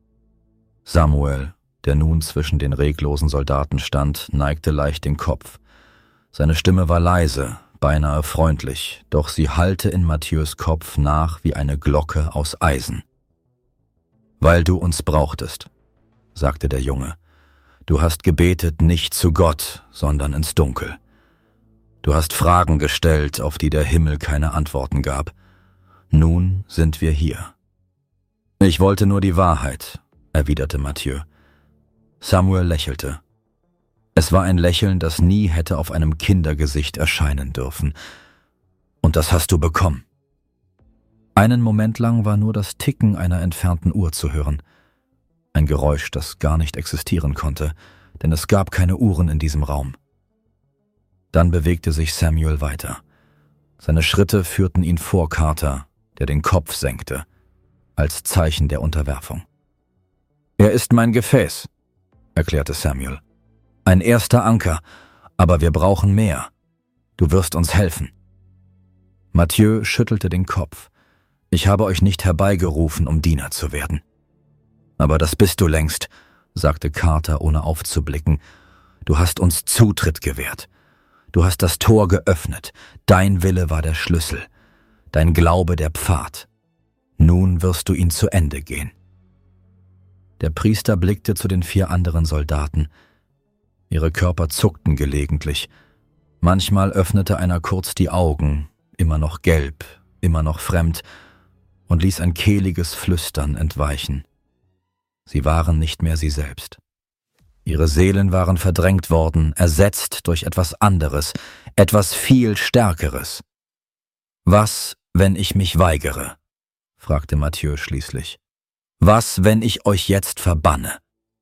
[SPEAKER 1] Samuel, der nun zwischen den reglosen Soldaten stand, neigte leicht den Kopf. Seine Stimme war leise, beinahe freundlich, doch sie hallte in Matthieus Kopf nach wie eine Glocke aus Eisen. »Weil du uns brauchtest«, sagte der Junge. »Du hast gebetet nicht zu Gott, sondern ins Dunkel. Du hast Fragen gestellt, auf die der Himmel keine Antworten gab. Nun sind wir hier.« »Ich wollte nur die Wahrheit«, erwiderte Mathieu. Samuel lächelte. Es war ein Lächeln, das nie hätte auf einem Kindergesicht erscheinen dürfen. »Und das hast du bekommen.« Einen Moment lang war nur das Ticken einer entfernten Uhr zu hören. Ein Geräusch, das gar nicht existieren konnte, denn es gab keine Uhren in diesem Raum. Dann bewegte sich Samuel weiter. Seine Schritte führten ihn vor Carter, der den Kopf senkte, als Zeichen der Unterwerfung. »Er ist mein Gefäß«, erklärte Samuel. »Ein erster Anker, aber wir brauchen mehr. Du wirst uns helfen.« Mathieu schüttelte den Kopf. »Ich habe euch nicht herbeigerufen, um Diener zu werden.« »Aber das bist du längst«, sagte Carter, ohne aufzublicken. »Du hast uns Zutritt gewährt. Du hast das Tor geöffnet. Dein Wille war der Schlüssel, dein Glaube der Pfad. Nun wirst du ihn zu Ende gehen.« Der Priester blickte zu den vier anderen Soldaten. Ihre Körper zuckten gelegentlich. Manchmal öffnete einer kurz die Augen, immer noch gelb, immer noch fremd, und ließ ein kehliges Flüstern entweichen. Sie waren nicht mehr sie selbst. Ihre Seelen waren verdrängt worden, ersetzt durch etwas anderes, etwas viel Stärkeres. »Was, wenn ich mich weigere?« fragte Mathieu schließlich. »Was, wenn ich euch jetzt verbanne?«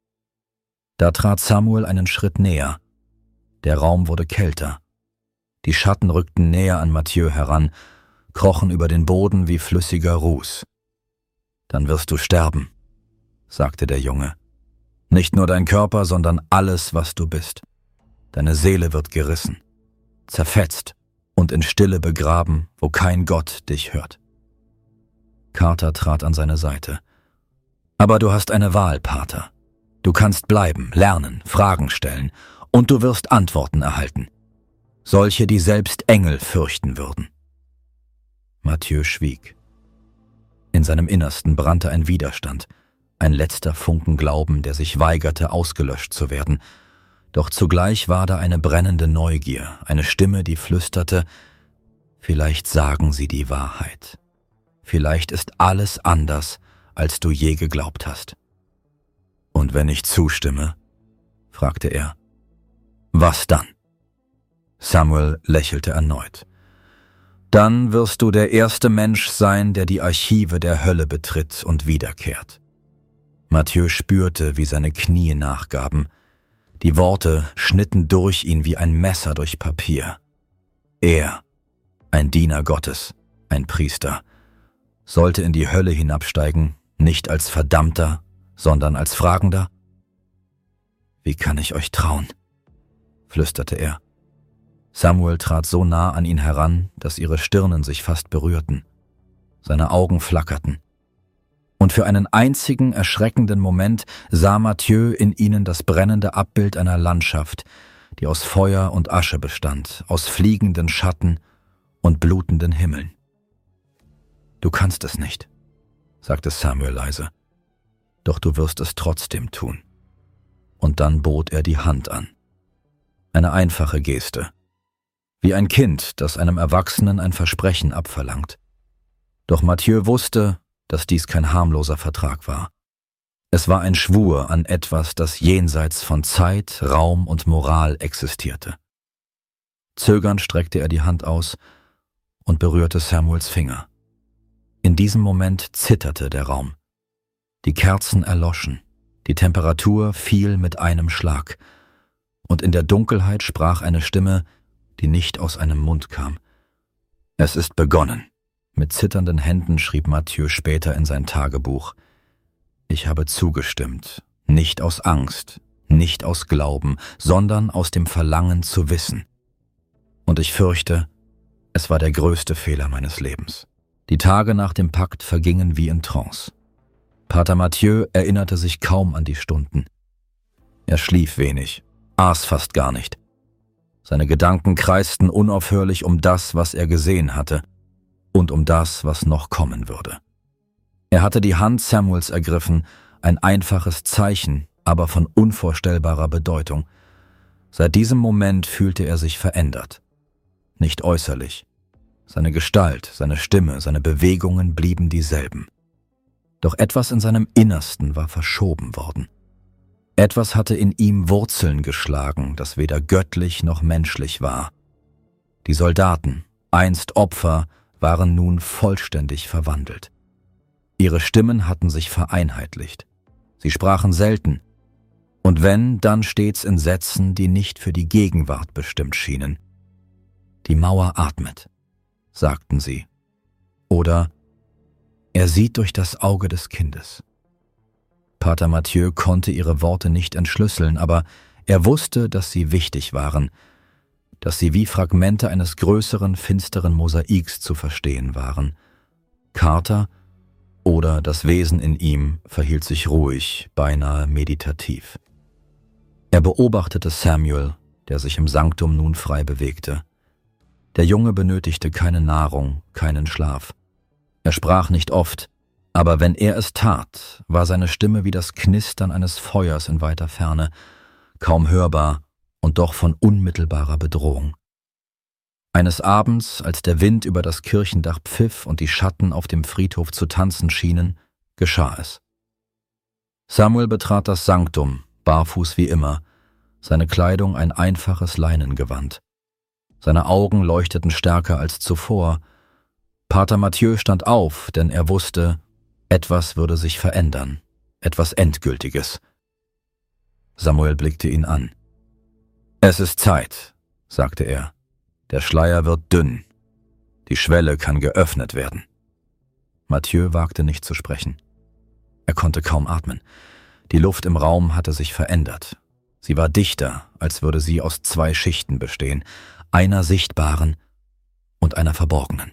[SPEAKER 1] Da trat Samuel einen Schritt näher. Der Raum wurde kälter. Die Schatten rückten näher an Mathieu heran, krochen über den Boden wie flüssiger Ruß. »Dann wirst du sterben«, sagte der Junge. »Nicht nur dein Körper, sondern alles, was du bist. Deine Seele wird gerissen, zerfetzt und in Stille begraben, wo kein Gott dich hört.« Carter trat an seine Seite. »Aber du hast eine Wahl, Pater. Du kannst bleiben, lernen, Fragen stellen, und du wirst Antworten erhalten. Solche, die selbst Engel fürchten würden.« Mathieu schwieg. In seinem Innersten brannte ein Widerstand, ein letzter Funken Glauben, der sich weigerte, ausgelöscht zu werden. Doch zugleich war da eine brennende Neugier, eine Stimme, die flüsterte, »Vielleicht sagen sie die Wahrheit. Vielleicht ist alles anders, als du je geglaubt hast.« »Und wenn ich zustimme?«, fragte er. »Was dann?« Samuel lächelte erneut. »Dann wirst du der erste Mensch sein, der die Archive der Hölle betritt und wiederkehrt.« Mathieu spürte, wie seine Knie nachgaben. Die Worte schnitten durch ihn wie ein Messer durch Papier. Er, ein Diener Gottes, ein Priester, sollte in die Hölle hinabsteigen, nicht als Verdammter, sondern als Fragender? »Wie kann ich euch trauen?«, flüsterte er. Samuel trat so nah an ihn heran, dass ihre Stirnen sich fast berührten. Seine Augen flackerten. Und für einen einzigen erschreckenden Moment sah Mathieu in ihnen das brennende Abbild einer Landschaft, die aus Feuer und Asche bestand, aus fliegenden Schatten und blutenden Himmeln. »Du kannst es nicht«, sagte Samuel leise, »doch du wirst es trotzdem tun.« Und dann bot er die Hand an. Eine einfache Geste. Wie ein Kind, das einem Erwachsenen ein Versprechen abverlangt. Doch Mathieu wusste, dass dies kein harmloser Vertrag war. Es war ein Schwur an etwas, das jenseits von Zeit, Raum und Moral existierte. Zögernd streckte er die Hand aus und berührte Samuels Finger. In diesem Moment zitterte der Raum. Die Kerzen erloschen, die Temperatur fiel mit einem Schlag, und in der Dunkelheit sprach eine Stimme, die nicht aus einem Mund kam. »Es ist begonnen.« Mit zitternden Händen schrieb Mathieu später in sein Tagebuch. »Ich habe zugestimmt, nicht aus Angst, nicht aus Glauben, sondern aus dem Verlangen zu wissen. Und ich fürchte, es war der größte Fehler meines Lebens.« Die Tage nach dem Pakt vergingen wie in Trance. Pater Mathieu erinnerte sich kaum an die Stunden. Er schlief wenig, aß fast gar nicht. Seine Gedanken kreisten unaufhörlich um das, was er gesehen hatte, und um das, was noch kommen würde. Er hatte die Hand Samuels ergriffen, ein einfaches Zeichen, aber von unvorstellbarer Bedeutung. Seit diesem Moment fühlte er sich verändert. Nicht äußerlich. Seine Gestalt, seine Stimme, seine Bewegungen blieben dieselben. Doch etwas in seinem Innersten war verschoben worden. Etwas hatte in ihm Wurzeln geschlagen, das weder göttlich noch menschlich war. Die Soldaten, einst Opfer, waren nun vollständig verwandelt. Ihre Stimmen hatten sich vereinheitlicht. Sie sprachen selten, und wenn, dann stets in Sätzen, die nicht für die Gegenwart bestimmt schienen. »Die Mauer atmet«, sagten sie. Oder »Er sieht durch das Auge des Kindes«. Pater Mathieu konnte ihre Worte nicht entschlüsseln, aber er wusste, dass sie wichtig waren, dass sie wie Fragmente eines größeren, finsteren Mosaiks zu verstehen waren. Carter oder das Wesen in ihm verhielt sich ruhig, beinahe meditativ. Er beobachtete Samuel, der sich im Sanktum nun frei bewegte. Der Junge benötigte keine Nahrung, keinen Schlaf. Er sprach nicht oft, aber wenn er es tat, war seine Stimme wie das Knistern eines Feuers in weiter Ferne, kaum hörbar und doch von unmittelbarer Bedrohung. Eines Abends, als der Wind über das Kirchendach pfiff und die Schatten auf dem Friedhof zu tanzen schienen, geschah es. Samuel betrat das Sanktum, barfuß wie immer, seine Kleidung ein einfaches Leinengewand. Seine Augen leuchteten stärker als zuvor. Pater Mathieu stand auf, denn er wusste, etwas würde sich verändern, etwas Endgültiges. Samuel blickte ihn an. »Es ist Zeit«, sagte er. »Der Schleier wird dünn. Die Schwelle kann geöffnet werden.« Mathieu wagte nicht zu sprechen. Er konnte kaum atmen. Die Luft im Raum hatte sich verändert. Sie war dichter, als würde sie aus zwei Schichten bestehen, einer sichtbaren und einer verborgenen.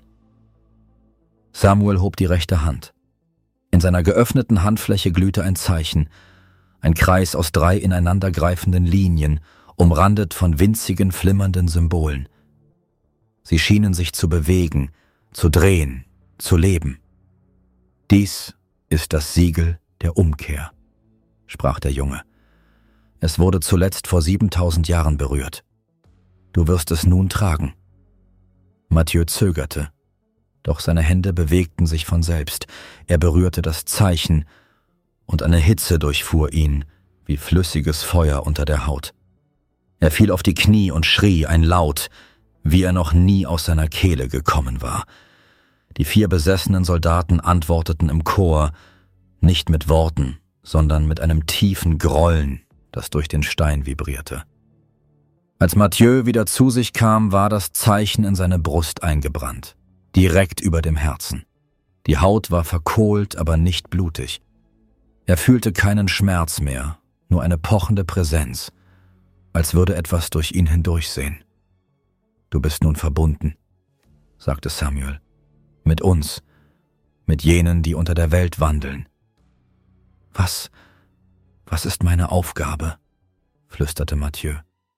[SPEAKER 1] Samuel hob die rechte Hand. In seiner geöffneten Handfläche glühte ein Zeichen, ein Kreis aus drei ineinandergreifenden Linien, umrandet von winzigen, flimmernden Symbolen. Sie schienen sich zu bewegen, zu drehen, zu leben. »Dies ist das Siegel der Umkehr«, sprach der Junge. »Es wurde zuletzt vor siebentausend Jahren berührt. Du wirst es nun tragen.« Mathieu zögerte, doch seine Hände bewegten sich von selbst. Er berührte das Zeichen, und eine Hitze durchfuhr ihn, wie flüssiges Feuer unter der Haut. Er fiel auf die Knie und schrie ein Laut, wie er noch nie aus seiner Kehle gekommen war. Die vier besessenen Soldaten antworteten im Chor, nicht mit Worten, sondern mit einem tiefen Grollen, das durch den Stein vibrierte. Als Mathieu wieder zu sich kam, war das Zeichen in seine Brust eingebrannt, direkt über dem Herzen. Die Haut war verkohlt, aber nicht blutig. Er fühlte keinen Schmerz mehr, nur eine pochende Präsenz, als würde etwas durch ihn hindurchsehen. »Du bist nun verbunden«, sagte Samuel, »mit uns, mit jenen, die unter der Welt wandeln.« »Was, was ist meine Aufgabe?«, flüsterte Mathieu.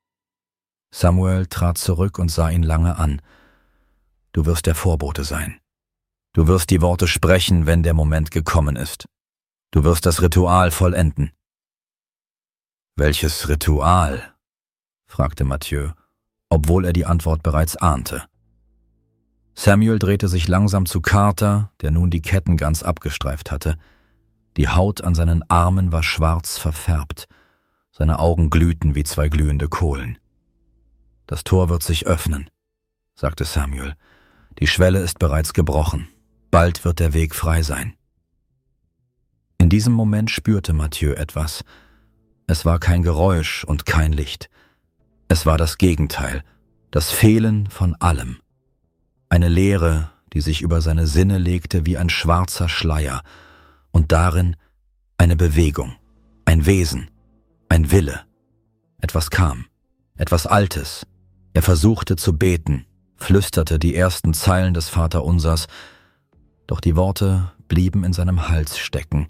[SPEAKER 1] Samuel trat zurück und sah ihn lange an. »Du wirst der Vorbote sein. Du wirst die Worte sprechen, wenn der Moment gekommen ist. Du wirst das Ritual vollenden.« »Welches Ritual?« fragte Mathieu, obwohl er die Antwort bereits ahnte. Samuel drehte sich langsam zu Carter, der nun die Ketten ganz abgestreift hatte. Die Haut an seinen Armen war schwarz verfärbt, seine Augen glühten wie zwei glühende Kohlen. »Das Tor wird sich öffnen«, sagte Samuel. »Die Schwelle ist bereits gebrochen. Bald wird der Weg frei sein.« In diesem Moment spürte Mathieu etwas. Es war kein Geräusch und kein Licht. Es war das Gegenteil, das Fehlen von allem. Eine Leere, die sich über seine Sinne legte wie ein schwarzer Schleier, und darin eine Bewegung, ein Wesen, ein Wille. Etwas kam, etwas Altes. Er versuchte zu beten, flüsterte die ersten Zeilen des Vaterunsers, doch die Worte blieben in seinem Hals stecken.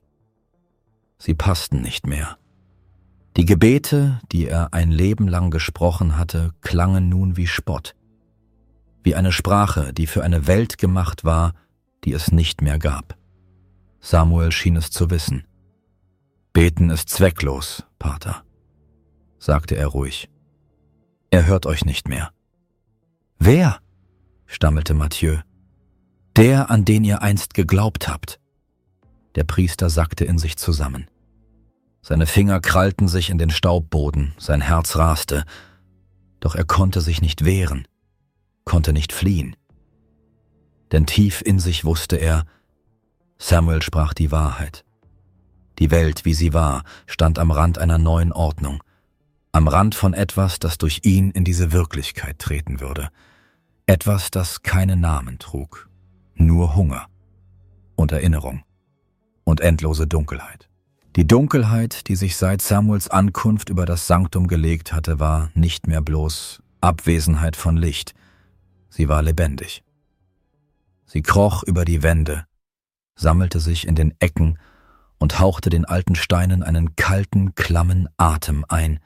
[SPEAKER 1] Sie passten nicht mehr. Die Gebete, die er ein Leben lang gesprochen hatte, klangen nun wie Spott, wie eine Sprache, die für eine Welt gemacht war, die es nicht mehr gab. Samuel schien es zu wissen. »Beten ist zwecklos, Pater«, sagte er ruhig. »Er hört euch nicht mehr.« »Wer?«, stammelte Mathieu. »Der, an den ihr einst geglaubt habt.« Der Priester sackte in sich zusammen. Seine Finger krallten sich in den Staubboden, sein Herz raste, doch er konnte sich nicht wehren, konnte nicht fliehen. Denn tief in sich wusste er, Samuel sprach die Wahrheit. Die Welt, wie sie war, stand am Rand einer neuen Ordnung, am Rand von etwas, das durch ihn in diese Wirklichkeit treten würde. Etwas, das keinen Namen trug, nur Hunger und Erinnerung und endlose Dunkelheit. Die Dunkelheit, die sich seit Samuels Ankunft über das Sanktum gelegt hatte, war nicht mehr bloß Abwesenheit von Licht, sie war lebendig. Sie kroch über die Wände, sammelte sich in den Ecken und hauchte den alten Steinen einen kalten, klammen Atem ein.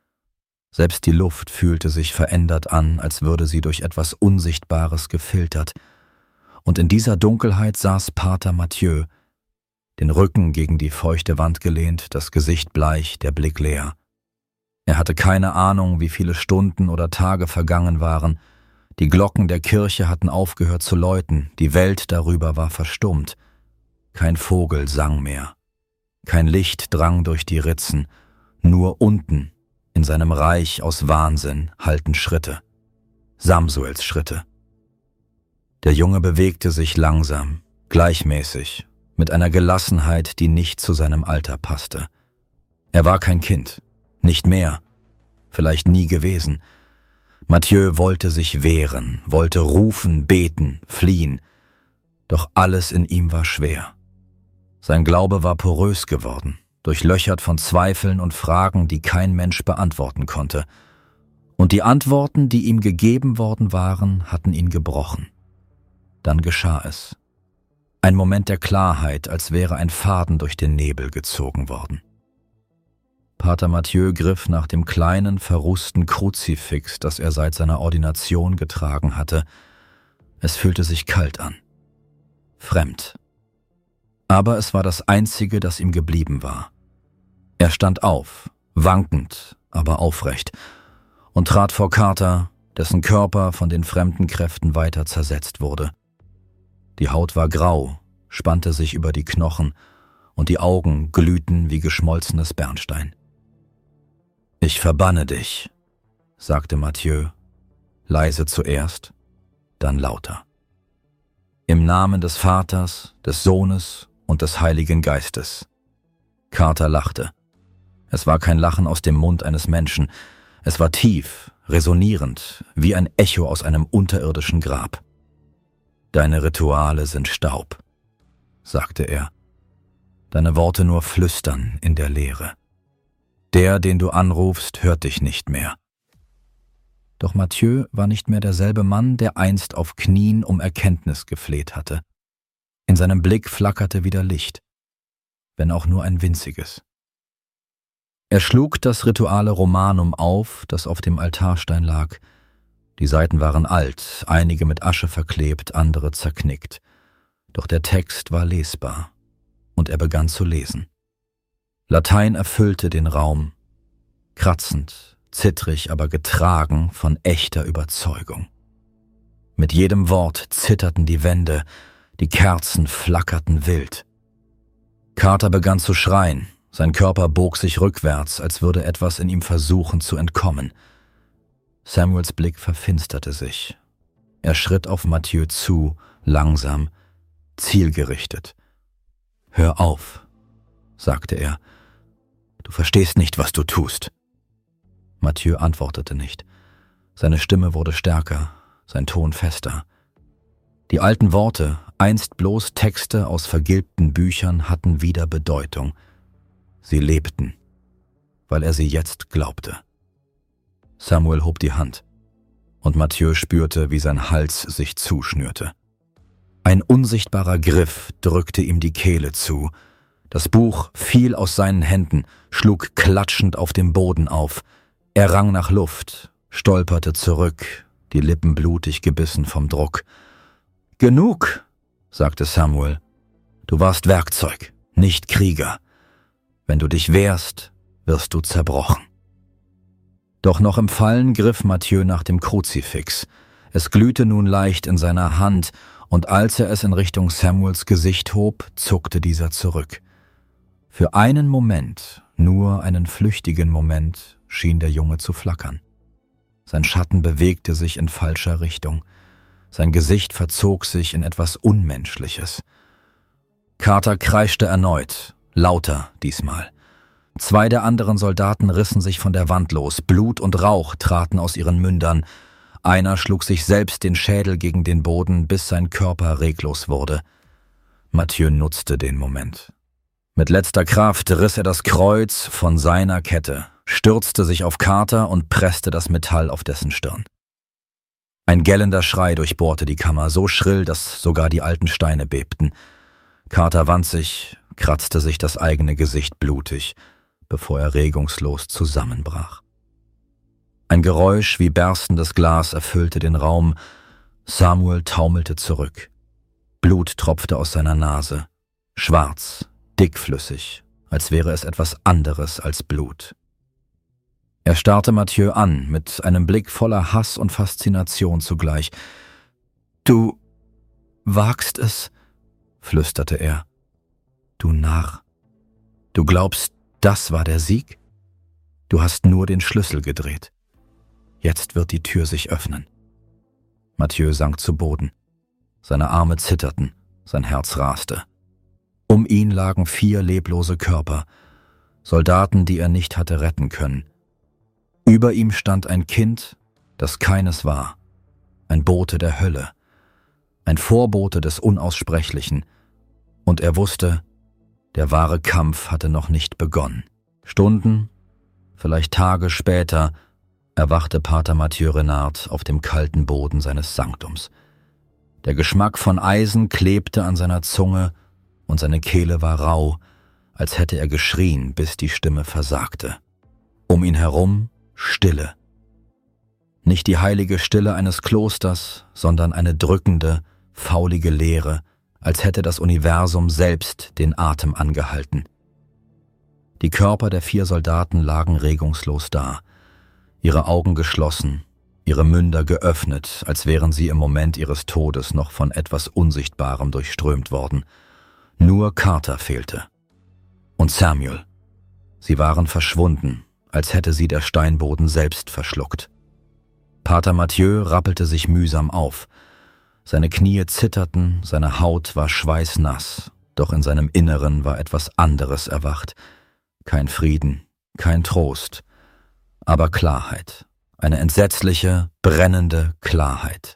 [SPEAKER 1] Selbst die Luft fühlte sich verändert an, als würde sie durch etwas Unsichtbares gefiltert. Und in dieser Dunkelheit saß Pater Mathieu, den Rücken gegen die feuchte Wand gelehnt, das Gesicht bleich, der Blick leer. Er hatte keine Ahnung, wie viele Stunden oder Tage vergangen waren. Die Glocken der Kirche hatten aufgehört zu läuten, die Welt darüber war verstummt. Kein Vogel sang mehr. Kein Licht drang durch die Ritzen, nur unten, in seinem Reich aus Wahnsinn, hallten Schritte. Samsuels Schritte. Der Junge bewegte sich langsam, gleichmäßig, mit einer Gelassenheit, die nicht zu seinem Alter passte. Er war kein Kind, nicht mehr, vielleicht nie gewesen. Mathieu wollte sich wehren, wollte rufen, beten, fliehen, doch alles in ihm war schwer. Sein Glaube war porös geworden, durchlöchert von Zweifeln und Fragen, die kein Mensch beantworten konnte. Und die Antworten, die ihm gegeben worden waren, hatten ihn gebrochen. Dann geschah es. Ein Moment der Klarheit, als wäre ein Faden durch den Nebel gezogen worden. Pater Mathieu griff nach dem kleinen, verrußten Kruzifix, das er seit seiner Ordination getragen hatte. Es fühlte sich kalt an. Fremd. Aber es war das Einzige, das ihm geblieben war. Er stand auf, wankend, aber aufrecht, und trat vor Carter, dessen Körper von den fremden Kräften weiter zersetzt wurde. Die Haut war grau, spannte sich über die Knochen, und die Augen glühten wie geschmolzenes Bernstein. »Ich verbanne dich«, sagte Mathieu, leise zuerst, dann lauter. »Im Namen des Vaters, des Sohnes und des Heiligen Geistes.« Carter lachte. Es war kein Lachen aus dem Mund eines Menschen, es war tief, resonierend, wie ein Echo aus einem unterirdischen Grab. »Deine Rituale sind Staub«, sagte er. »Deine Worte nur flüstern in der Leere. Der, den du anrufst, hört dich nicht mehr.« Doch Mathieu war nicht mehr derselbe Mann, der einst auf Knien um Erkenntnis gefleht hatte. In seinem Blick flackerte wieder Licht, wenn auch nur ein winziges. Er schlug das Rituale Romanum auf, das auf dem Altarstein lag. Die Seiten waren alt, einige mit Asche verklebt, andere zerknickt. Doch der Text war lesbar, und er begann zu lesen. Latein erfüllte den Raum, kratzend, zittrig, aber getragen von echter Überzeugung. Mit jedem Wort zitterten die Wände, die Kerzen flackerten wild. Carter begann zu schreien, sein Körper bog sich rückwärts, als würde etwas in ihm versuchen zu entkommen. Samuels Blick verfinsterte sich. Er schritt auf Mathieu zu, langsam, zielgerichtet. »Hör auf«, sagte er. »Du verstehst nicht, was du tust.« Mathieu antwortete nicht. Seine Stimme wurde stärker, sein Ton fester. Die alten Worte, einst bloß Texte aus vergilbten Büchern, hatten wieder Bedeutung. Sie lebten, weil er sie jetzt glaubte. Samuel hob die Hand, und Mathieu spürte, wie sein Hals sich zuschnürte. Ein unsichtbarer Griff drückte ihm die Kehle zu. Das Buch fiel aus seinen Händen, schlug klatschend auf dem Boden auf. Er rang nach Luft, stolperte zurück, die Lippen blutig gebissen vom Druck. »Genug«, sagte Samuel. »Du warst Werkzeug, nicht Krieger. Wenn du dich wehrst, wirst du zerbrochen.« Doch noch im Fallen griff Mathieu nach dem Kruzifix. Es glühte nun leicht in seiner Hand, und als er es in Richtung Samuels Gesicht hob, zuckte dieser zurück. Für einen Moment, nur einen flüchtigen Moment, schien der Junge zu flackern. Sein Schatten bewegte sich in falscher Richtung. Sein Gesicht verzog sich in etwas Unmenschliches. Carter kreischte erneut, lauter diesmal. Zwei der anderen Soldaten rissen sich von der Wand los, Blut und Rauch traten aus ihren Mündern. Einer schlug sich selbst den Schädel gegen den Boden, bis sein Körper reglos wurde. Mathieu nutzte den Moment. Mit letzter Kraft riss er das Kreuz von seiner Kette, stürzte sich auf Carter und presste das Metall auf dessen Stirn. Ein gellender Schrei durchbohrte die Kammer, so schrill, dass sogar die alten Steine bebten. Carter wand sich, kratzte sich das eigene Gesicht blutig, bevor er regungslos zusammenbrach. Ein Geräusch wie berstendes Glas erfüllte den Raum. Samuel taumelte zurück. Blut tropfte aus seiner Nase, schwarz, dickflüssig, als wäre es etwas anderes als Blut. Er starrte Mathieu an, mit einem Blick voller Hass und Faszination zugleich. »Du wagst es«, flüsterte er. »Du Narr. Du glaubst, das war der Sieg? Du hast nur den Schlüssel gedreht. Jetzt wird die Tür sich öffnen.« Mathieu sank zu Boden. Seine Arme zitterten, sein Herz raste. Um ihn lagen vier leblose Körper, Soldaten, die er nicht hatte retten können. Über ihm stand ein Kind, das keines war, ein Bote der Hölle, ein Vorbote des Unaussprechlichen, und er wusste, der wahre Kampf hatte noch nicht begonnen. Stunden, vielleicht Tage später, erwachte Pater Mathieu Renard auf dem kalten Boden seines Sanktums. Der Geschmack von Eisen klebte an seiner Zunge und seine Kehle war rau, als hätte er geschrien, bis die Stimme versagte. Um ihn herum Stille. Nicht die heilige Stille eines Klosters, sondern eine drückende, faulige Leere, als hätte das Universum selbst den Atem angehalten. Die Körper der vier Soldaten lagen regungslos da, ihre Augen geschlossen, ihre Münder geöffnet, als wären sie im Moment ihres Todes noch von etwas Unsichtbarem durchströmt worden. Nur Carter fehlte. Und Samuel. Sie waren verschwunden, als hätte sie der Steinboden selbst verschluckt. Pater Mathieu rappelte sich mühsam auf. Seine Knie zitterten, seine Haut war schweißnass, doch in seinem Inneren war etwas anderes erwacht. Kein Frieden, kein Trost, aber Klarheit, eine entsetzliche, brennende Klarheit.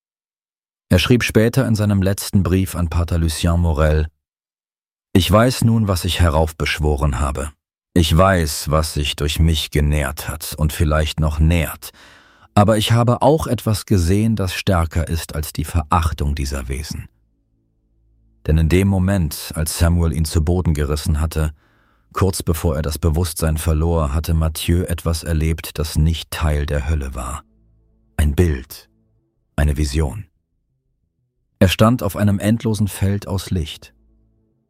[SPEAKER 1] Er schrieb später in seinem letzten Brief an Pater Lucien Morel: »Ich weiß nun, was ich heraufbeschworen habe. Ich weiß, was sich durch mich genährt hat und vielleicht noch nährt, aber ich habe auch etwas gesehen, das stärker ist als die Verachtung dieser Wesen.« Denn in dem Moment, als Samuel ihn zu Boden gerissen hatte, kurz bevor er das Bewusstsein verlor, hatte Mathieu etwas erlebt, das nicht Teil der Hölle war. Ein Bild, eine Vision. Er stand auf einem endlosen Feld aus Licht.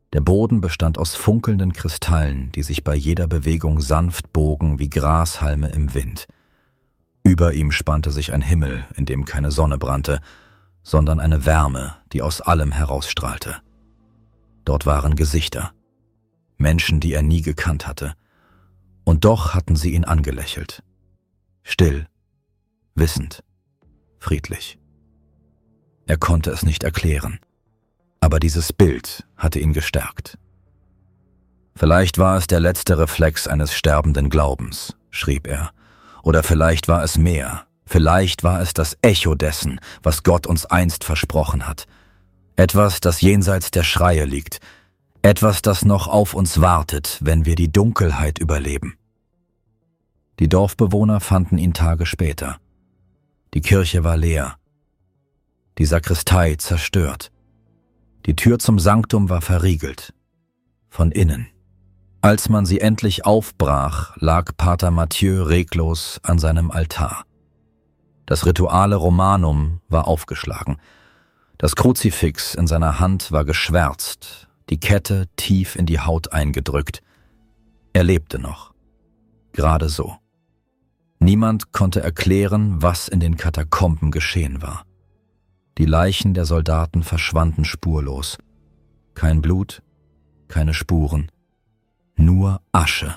[SPEAKER 1] Der Boden bestand aus funkelnden Kristallen, die sich bei jeder Bewegung sanft bogen wie Grashalme im Wind. Über ihm spannte sich ein Himmel, in dem keine Sonne brannte, sondern eine Wärme, die aus allem herausstrahlte. Dort waren Gesichter, Menschen, die er nie gekannt hatte, und doch hatten sie ihn angelächelt. Still, wissend, friedlich. Er konnte es nicht erklären, aber dieses Bild hatte ihn gestärkt. Vielleicht war es der letzte Reflex eines sterbenden Glaubens, schrieb er, oder vielleicht war es mehr, vielleicht war es das Echo dessen, was Gott uns einst versprochen hat. Etwas, das jenseits der Schreie liegt, etwas, das noch auf uns wartet, wenn wir die Dunkelheit überleben. Die Dorfbewohner fanden ihn Tage später. Die Kirche war leer, die Sakristei zerstört. Die Tür zum Sanktum war verriegelt, von innen. Als man sie endlich aufbrach, lag Pater Mathieu reglos an seinem Altar. Das Rituale Romanum war aufgeschlagen. Das Kruzifix in seiner Hand war geschwärzt, die Kette tief in die Haut eingedrückt. Er lebte noch. Gerade so. Niemand konnte erklären, was in den Katakomben geschehen war. Die Leichen der Soldaten verschwanden spurlos. Kein Blut, keine Spuren, nur Asche.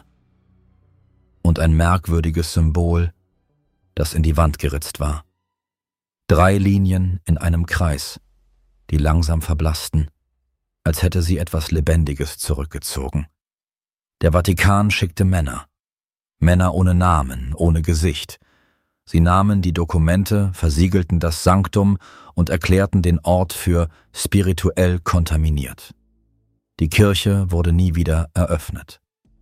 [SPEAKER 1] Und ein merkwürdiges Symbol, das in die Wand geritzt war. Drei Linien in einem Kreis, die langsam verblassten, als hätte sie etwas Lebendiges zurückgezogen. Der Vatikan schickte Männer. Männer ohne Namen, ohne Gesicht. Sie nahmen die Dokumente, versiegelten das Sanktum und erklärten den Ort für spirituell kontaminiert. Die Kirche wurde nie wieder eröffnet.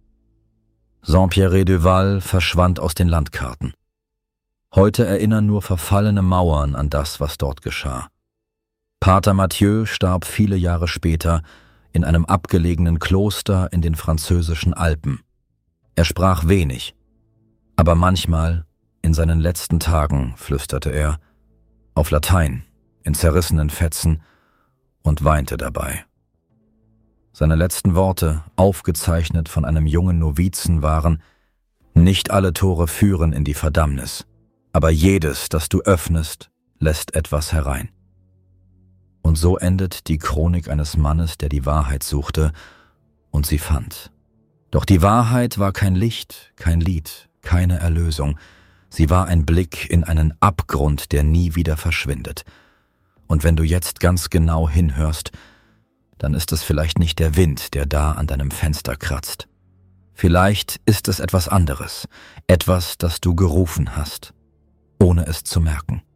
[SPEAKER 1] Saint-Pierre-du-Val verschwand aus den Landkarten. Heute erinnern nur verfallene Mauern an das, was dort geschah. Pater Mathieu starb viele Jahre später in einem abgelegenen Kloster in den französischen Alpen. Er sprach wenig, aber manchmal, in seinen letzten Tagen, flüsterte er, auf Latein, in zerrissenen Fetzen, und weinte dabei. Seine letzten Worte, aufgezeichnet von einem jungen Novizen, waren: Nicht alle Tore führen in die Verdammnis, aber jedes, das du öffnest, lässt etwas herein. Und so endet die Chronik eines Mannes, der die Wahrheit suchte und sie fand. Doch die Wahrheit war kein Licht, kein Lied, keine Erlösung. Sie war ein Blick in einen Abgrund, der nie wieder verschwindet. Und wenn du jetzt ganz genau hinhörst, dann ist es vielleicht nicht der Wind, der da an deinem Fenster kratzt. Vielleicht ist es etwas anderes, etwas, das du gerufen hast, ohne es zu merken.